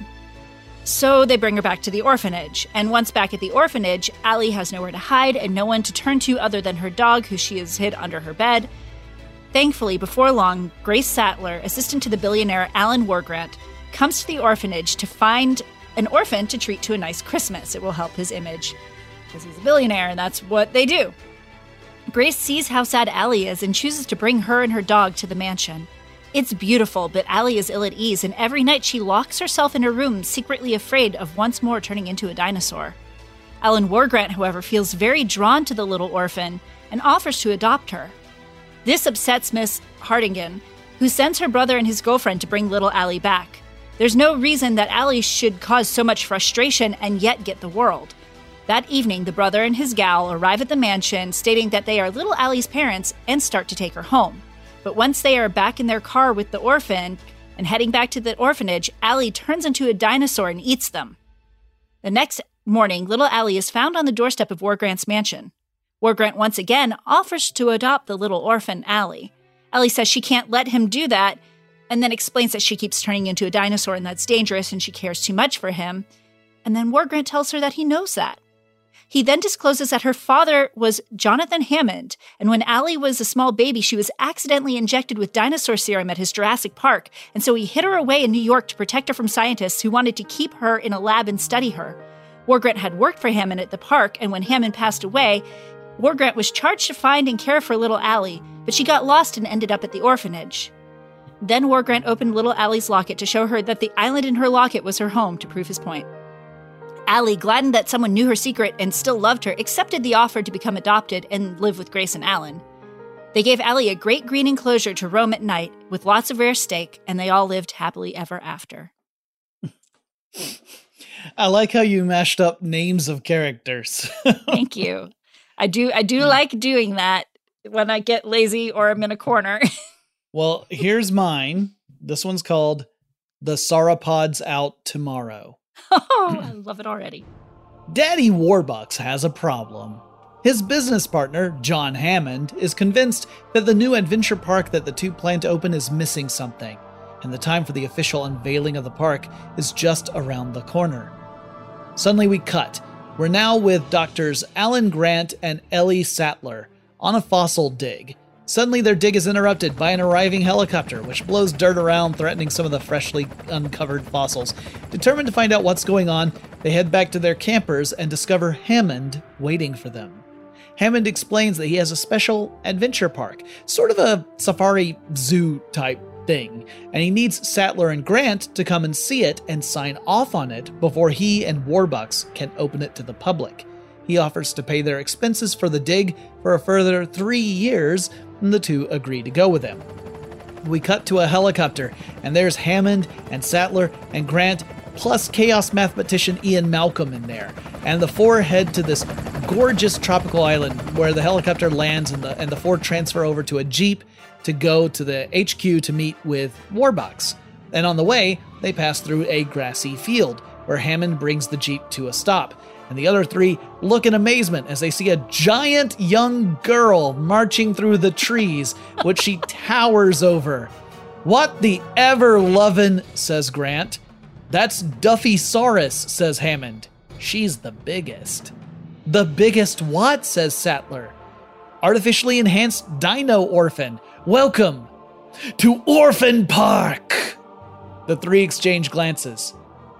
So they bring her back to the orphanage. And once back at the orphanage, Allie has nowhere to hide and no one to turn to other than her dog, who she has hid under her bed. Thankfully, before long, Grace Sattler, assistant to the billionaire Alan Wargrant, comes to the orphanage to find an orphan to treat to a nice Christmas. It will help his image, because he's a billionaire, and that's what they do. Grace sees how sad Allie is and chooses to bring her and her dog to the mansion. It's beautiful, but Allie is ill at ease, and every night she locks herself in her room, secretly afraid of once more turning into a dinosaur. Alan Wargrant, however, feels very drawn to the little orphan and offers to adopt her. This upsets Miss Hartigan, who sends her brother and his girlfriend to bring little Allie back. There's no reason that Allie should cause so much frustration and yet get the world. That evening, the brother and his gal arrive at the mansion, stating that they are little Allie's parents and start to take her home. But once they are back in their car with the orphan and heading back to the orphanage, Allie turns into a dinosaur and eats them. The next morning, little Allie is found on the doorstep of Wargrant's mansion. Wargrant once again offers to adopt the little orphan Allie. Allie says she can't let him do that, and then explains that she keeps turning into a dinosaur and that's dangerous and she cares too much for him. And then Wargrant tells her that he knows that. He then discloses that her father was Jonathan Hammond, and when Allie was a small baby, she was accidentally injected with dinosaur serum at his Jurassic Park, and so he hid her away in New York to protect her from scientists who wanted to keep her in a lab and study her. Wargrant had worked for Hammond at the park, and when Hammond passed away, Wargrant was charged to find and care for little Allie, but she got lost and ended up at the orphanage. Then Wargrant opened little Allie's locket to show her that the island in her locket was her home, to prove his point. Allie, gladdened that someone knew her secret and still loved her, accepted the offer to become adopted and live with Grace and Alan. They gave Allie a great green enclosure to roam at night with lots of rare steak, and they all lived happily ever after. I like how you mashed up names of characters. Thank you. I do like doing that when I get lazy or I'm in a corner. Well, here's mine. This one's called The Sauropods Out Tomorrow. Oh, I love it already. Daddy Warbucks has a problem. His business partner, John Hammond, is convinced that the new adventure park that the two plan to open is missing something, and the time for the official unveiling of the park is just around the corner. Suddenly we cut. We're now with Doctors Alan Grant and Ellie Sattler on a fossil dig. Suddenly their dig is interrupted by an arriving helicopter, which blows dirt around, threatening some of the freshly uncovered fossils. Determined to find out what's going on, they head back to their campers and discover Hammond waiting for them. Hammond explains that he has a special adventure park, sort of a safari zoo type thing, and he needs Sattler and Grant to come and see it and sign off on it before he and Warbucks can open it to the public. He offers to pay their expenses for the dig for a further 3 years, and the two agree to go with him. We cut to a helicopter, and there's Hammond and Sattler and Grant, plus chaos mathematician Ian Malcolm in there. And the four head to this gorgeous tropical island where the helicopter lands, and the four transfer over to a jeep to go to the HQ to meet with Warbucks. And on the way, they pass through a grassy field where Hammond brings the jeep to a stop. And the other three look in amazement as they see a giant young girl marching through the trees, which she towers over. "What the ever-lovin'," says Grant. "That's Duffysaurus," says Hammond. "She's the biggest." "The biggest what?" says Sattler. "Artificially enhanced dino orphan. Welcome to Orphan Park." The three exchange glances.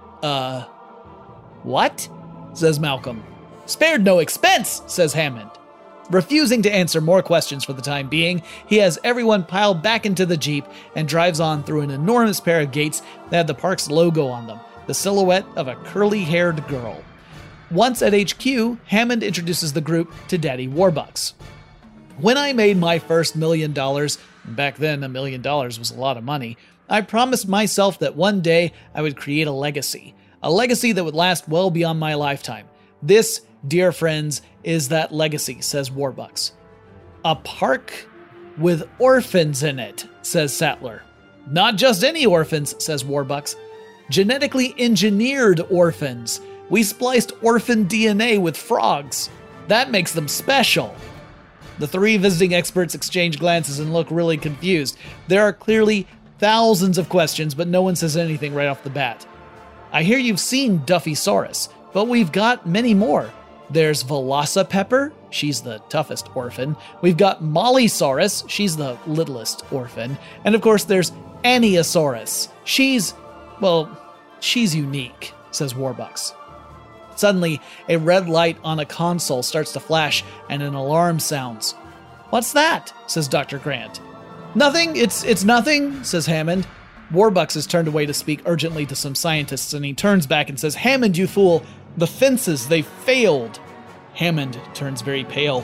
What?" says Malcolm. "Spared no expense," says Hammond. Refusing to answer more questions for the time being, he has everyone piled back into the Jeep and drives on through an enormous pair of gates that have the park's logo on them, the silhouette of a curly-haired girl. Once at HQ, Hammond introduces the group to Daddy Warbucks. "When I made my first $1 million, back then $1 million was a lot of money, I promised myself that one day I would create a legacy that would last well beyond my lifetime. This, dear friends, is that legacy," says Warbucks. "A park with orphans in it," says Sattler. "Not just any orphans," says Warbucks. "Genetically engineered orphans. We spliced orphan DNA with frogs." That makes them special. The three visiting experts exchange glances and look really confused. There are clearly thousands of questions, but no one says anything right off the bat. I hear you've seen Duffysaurus, but we've got many more. There's Velocipepper, she's the toughest orphan. We've got Mollysaurus, she's the littlest orphan. And of course there's Aniosaurus. She's unique, says Warbucks. Suddenly, a red light on a console starts to flash and an alarm sounds. What's that? Says Dr. Grant. Nothing, it's nothing, says Hammond. Warbucks is turned away to speak urgently to some scientists, and he turns back and says, Hammond, you fool, the fences, they failed. Hammond turns very pale.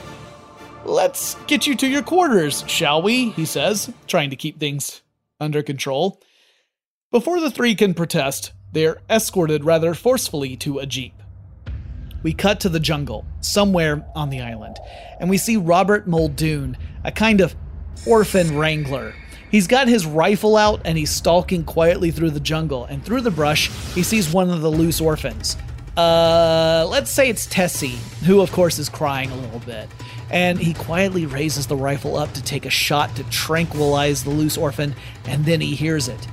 Let's get you to your quarters, shall we? He says, trying to keep things under control. Before the three can protest, they're escorted rather forcefully to a jeep. We cut to the jungle, somewhere on the island, and we see Robert Muldoon, a kind of orphan wrangler. He's got his rifle out and he's stalking quietly through the jungle, and through the brush, he sees one of the loose orphans. Let's say it's Tessie, who of course is crying a little bit. And he quietly raises the rifle up to take a shot to tranquilize the loose orphan, and then he hears it.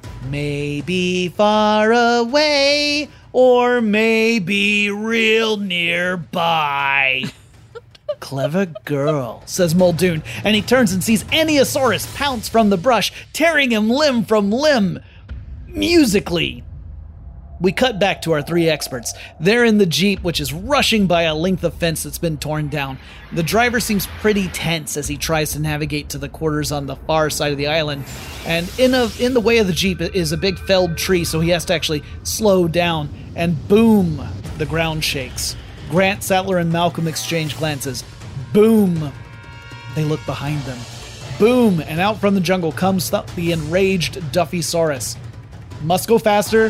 Maybe far away, or maybe real nearby. Clever girl, says Muldoon, and he turns and sees Aniosaurus pounce from the brush, tearing him limb from limb, musically. We cut back to our three experts. They're in the Jeep, which is rushing by a length of fence that's been torn down. The driver seems pretty tense as he tries to navigate to the quarters on the far side of the island. And in the way of the Jeep is a big felled tree, so he has to actually slow down. And boom, the ground shakes. Grant, Sattler, and Malcolm exchange glances. Boom. They look behind them. Boom, and out from the jungle comes the enraged Duffysaurus. Must go faster,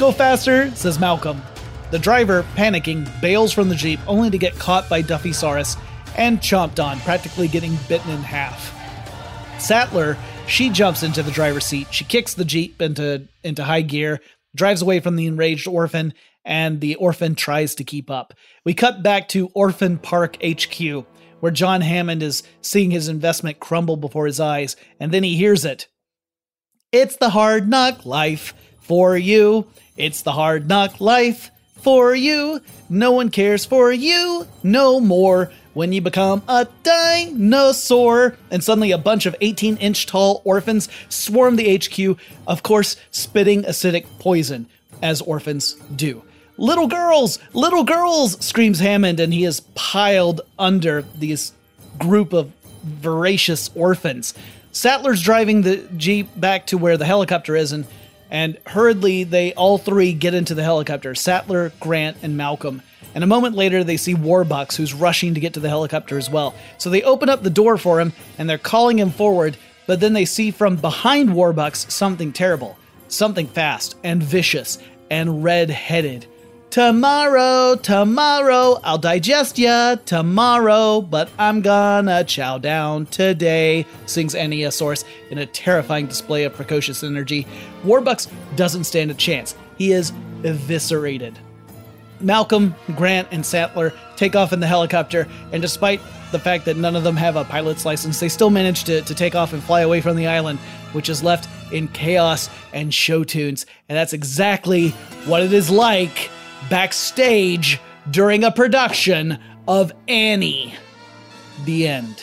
says Malcolm. The driver, panicking, bails from the Jeep only to get caught by Duffysaurus and chomped on, practically getting bitten in half. Sattler, she jumps into the driver's seat. She kicks the Jeep into high gear, drives away from the enraged orphan, and the orphan tries to keep up. We cut back to Orphan Park HQ, where John Hammond is seeing his investment crumble before his eyes, and then he hears it. It's the hard knock life for you. It's the hard knock life for you. No one cares for you no more when you become a dinosaur. And suddenly a bunch of 18-inch tall orphans swarm the HQ, of course, spitting acidic poison, as orphans do. Little girls, screams Hammond, and he is piled under this group of voracious orphans. Sattler's driving the Jeep back to where the helicopter is, and hurriedly they all three get into the helicopter, Sattler, Grant, and Malcolm. And a moment later they see Warbucks, who's rushing to get to the helicopter as well. So they open up the door for him, and they're calling him forward, but then they see from behind Warbucks something terrible, something fast and vicious and red-headed. Tomorrow, I'll digest ya tomorrow, but I'm gonna chow down today, sings Aniosaurus in a terrifying display of precocious energy. Warbucks doesn't stand a chance. He is eviscerated. Malcolm, Grant, and Sattler take off in the helicopter, and despite the fact that none of them have a pilot's license, they still manage to take off and fly away from the island, which is left in chaos and show tunes. And that's exactly what it is like backstage during a production of Annie. The end.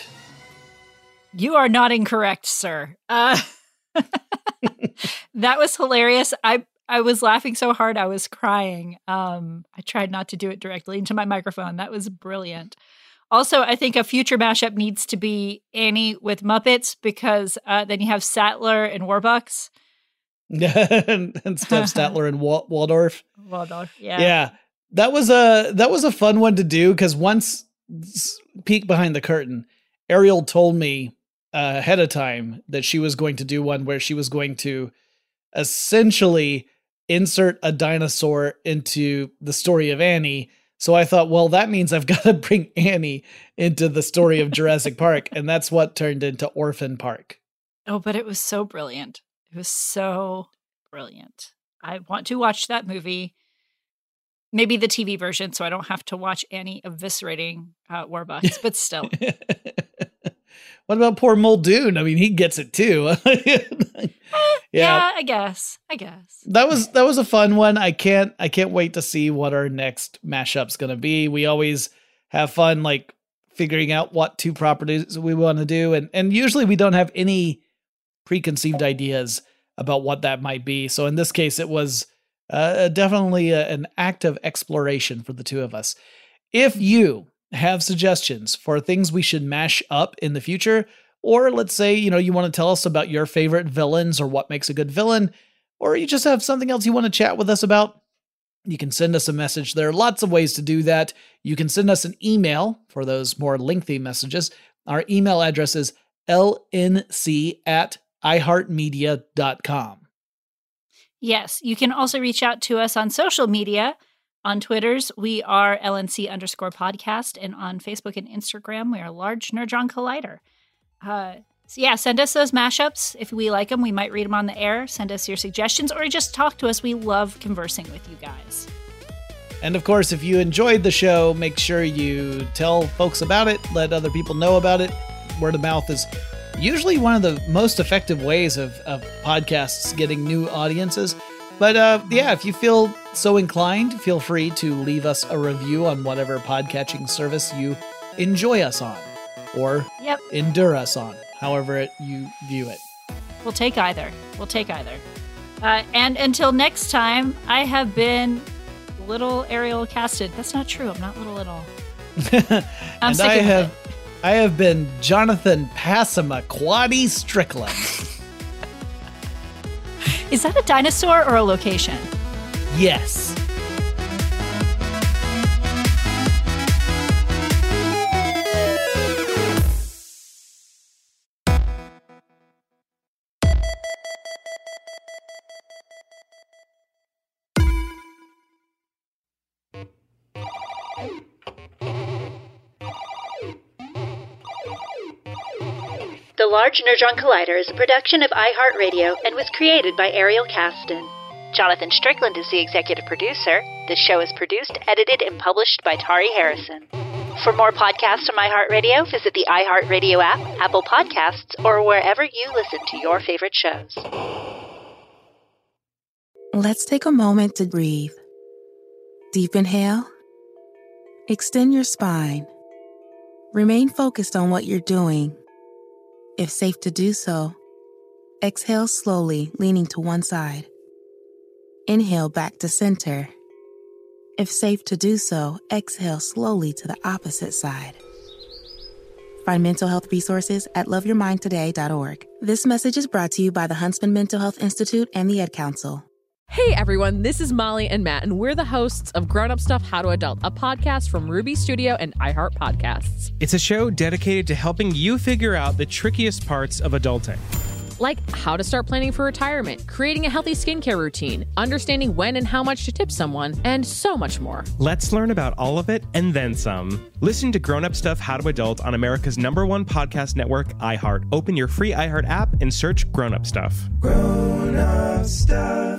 You are not incorrect, sir. That was hilarious. I was laughing so hard I was crying. I tried not to do it directly into my microphone. That was brilliant. Also, I think a future mashup needs to be Annie with Muppets, because then you have Sattler and Warbucks. Instead of Statler and Waldorf. Yeah. Yeah. That was a fun one to do, because once, peek behind the curtain, Ariel told me ahead of time that she was going to do one where she was going to essentially insert a dinosaur into the story of Annie. So I thought, well, that means I've got to bring Annie into the story of Jurassic Park, and that's what turned into Orphan Park. Oh, but it was so brilliant. It was so brilliant. I want to watch that movie Maybe the TV version, so I don't have to watch Annie eviscerating Warbucks, but still. What about poor Muldoon? I mean, he gets it too. Yeah, I guess. That was a fun one. I can't wait to see what our next mashup's going to be. We always have fun like figuring out what 2 properties we want to do, and usually we don't have any preconceived ideas about what that might be. So in this case, it was definitely an act of exploration for the 2 of us. If you have suggestions for things we should mash up in the future, or let's say, you want to tell us about your favorite villains or what makes a good villain, or you just have something else you want to chat with us about, you can send us a message. There are lots of ways to do that. You can send us an email for those more lengthy messages. Our email address is lnc@iheartmedia.com. Yes, you can also reach out to us on social media. On Twitters, we are LNC_podcast, and on Facebook and Instagram, we are Large Nerdron Collider. So yeah, send us those mashups. If we like them, we might read them on the air. Send us your suggestions, or just talk to us. We love conversing with you guys. And of course, if you enjoyed the show, make sure you tell folks about it, let other people know about it. Word of mouth is usually one of the most effective ways of podcasts getting new audiences. But yeah, if you feel so inclined, feel free to leave us a review on whatever podcatching service you enjoy us on, or endure us on, however you view it. We'll take either. And until next time, I have been little Ariel Caston. That's not true. I'm not little. I'm sticking with it. I have been Jonathan Passamaquoddy Strickland. Is that a dinosaur or a location? Yes. The Large Nerdron Collider is a production of iHeartRadio and was created by Ariel Caston. Jonathan Strickland is the executive producer. The show is produced, edited, and published by Tari Harrison. For more podcasts from iHeartRadio, visit the iHeartRadio app, Apple Podcasts, or wherever you listen to your favorite shows. Let's take a moment to breathe. Deep inhale. Extend your spine. Remain focused on what you're doing. If safe to do so, exhale slowly, leaning to one side. Inhale back to center. If safe to do so, exhale slowly to the opposite side. Find mental health resources at loveyourmindtoday.org. This message is brought to you by the Huntsman Mental Health Institute and the Ad Council. Hey everyone, this is Molly and Matt, and we're the hosts of Grown Up Stuff How to Adult, a podcast from Ruby Studio and iHeart Podcasts. It's a show dedicated to helping you figure out the trickiest parts of adulting. Like how to start planning for retirement, creating a healthy skincare routine, understanding when and how much to tip someone, and so much more. Let's learn about all of it and then some. Listen to Grown Up Stuff How to Adult on America's #1 podcast network, iHeart. Open your free iHeart app and search Grown Up Stuff. Grown Up Stuff.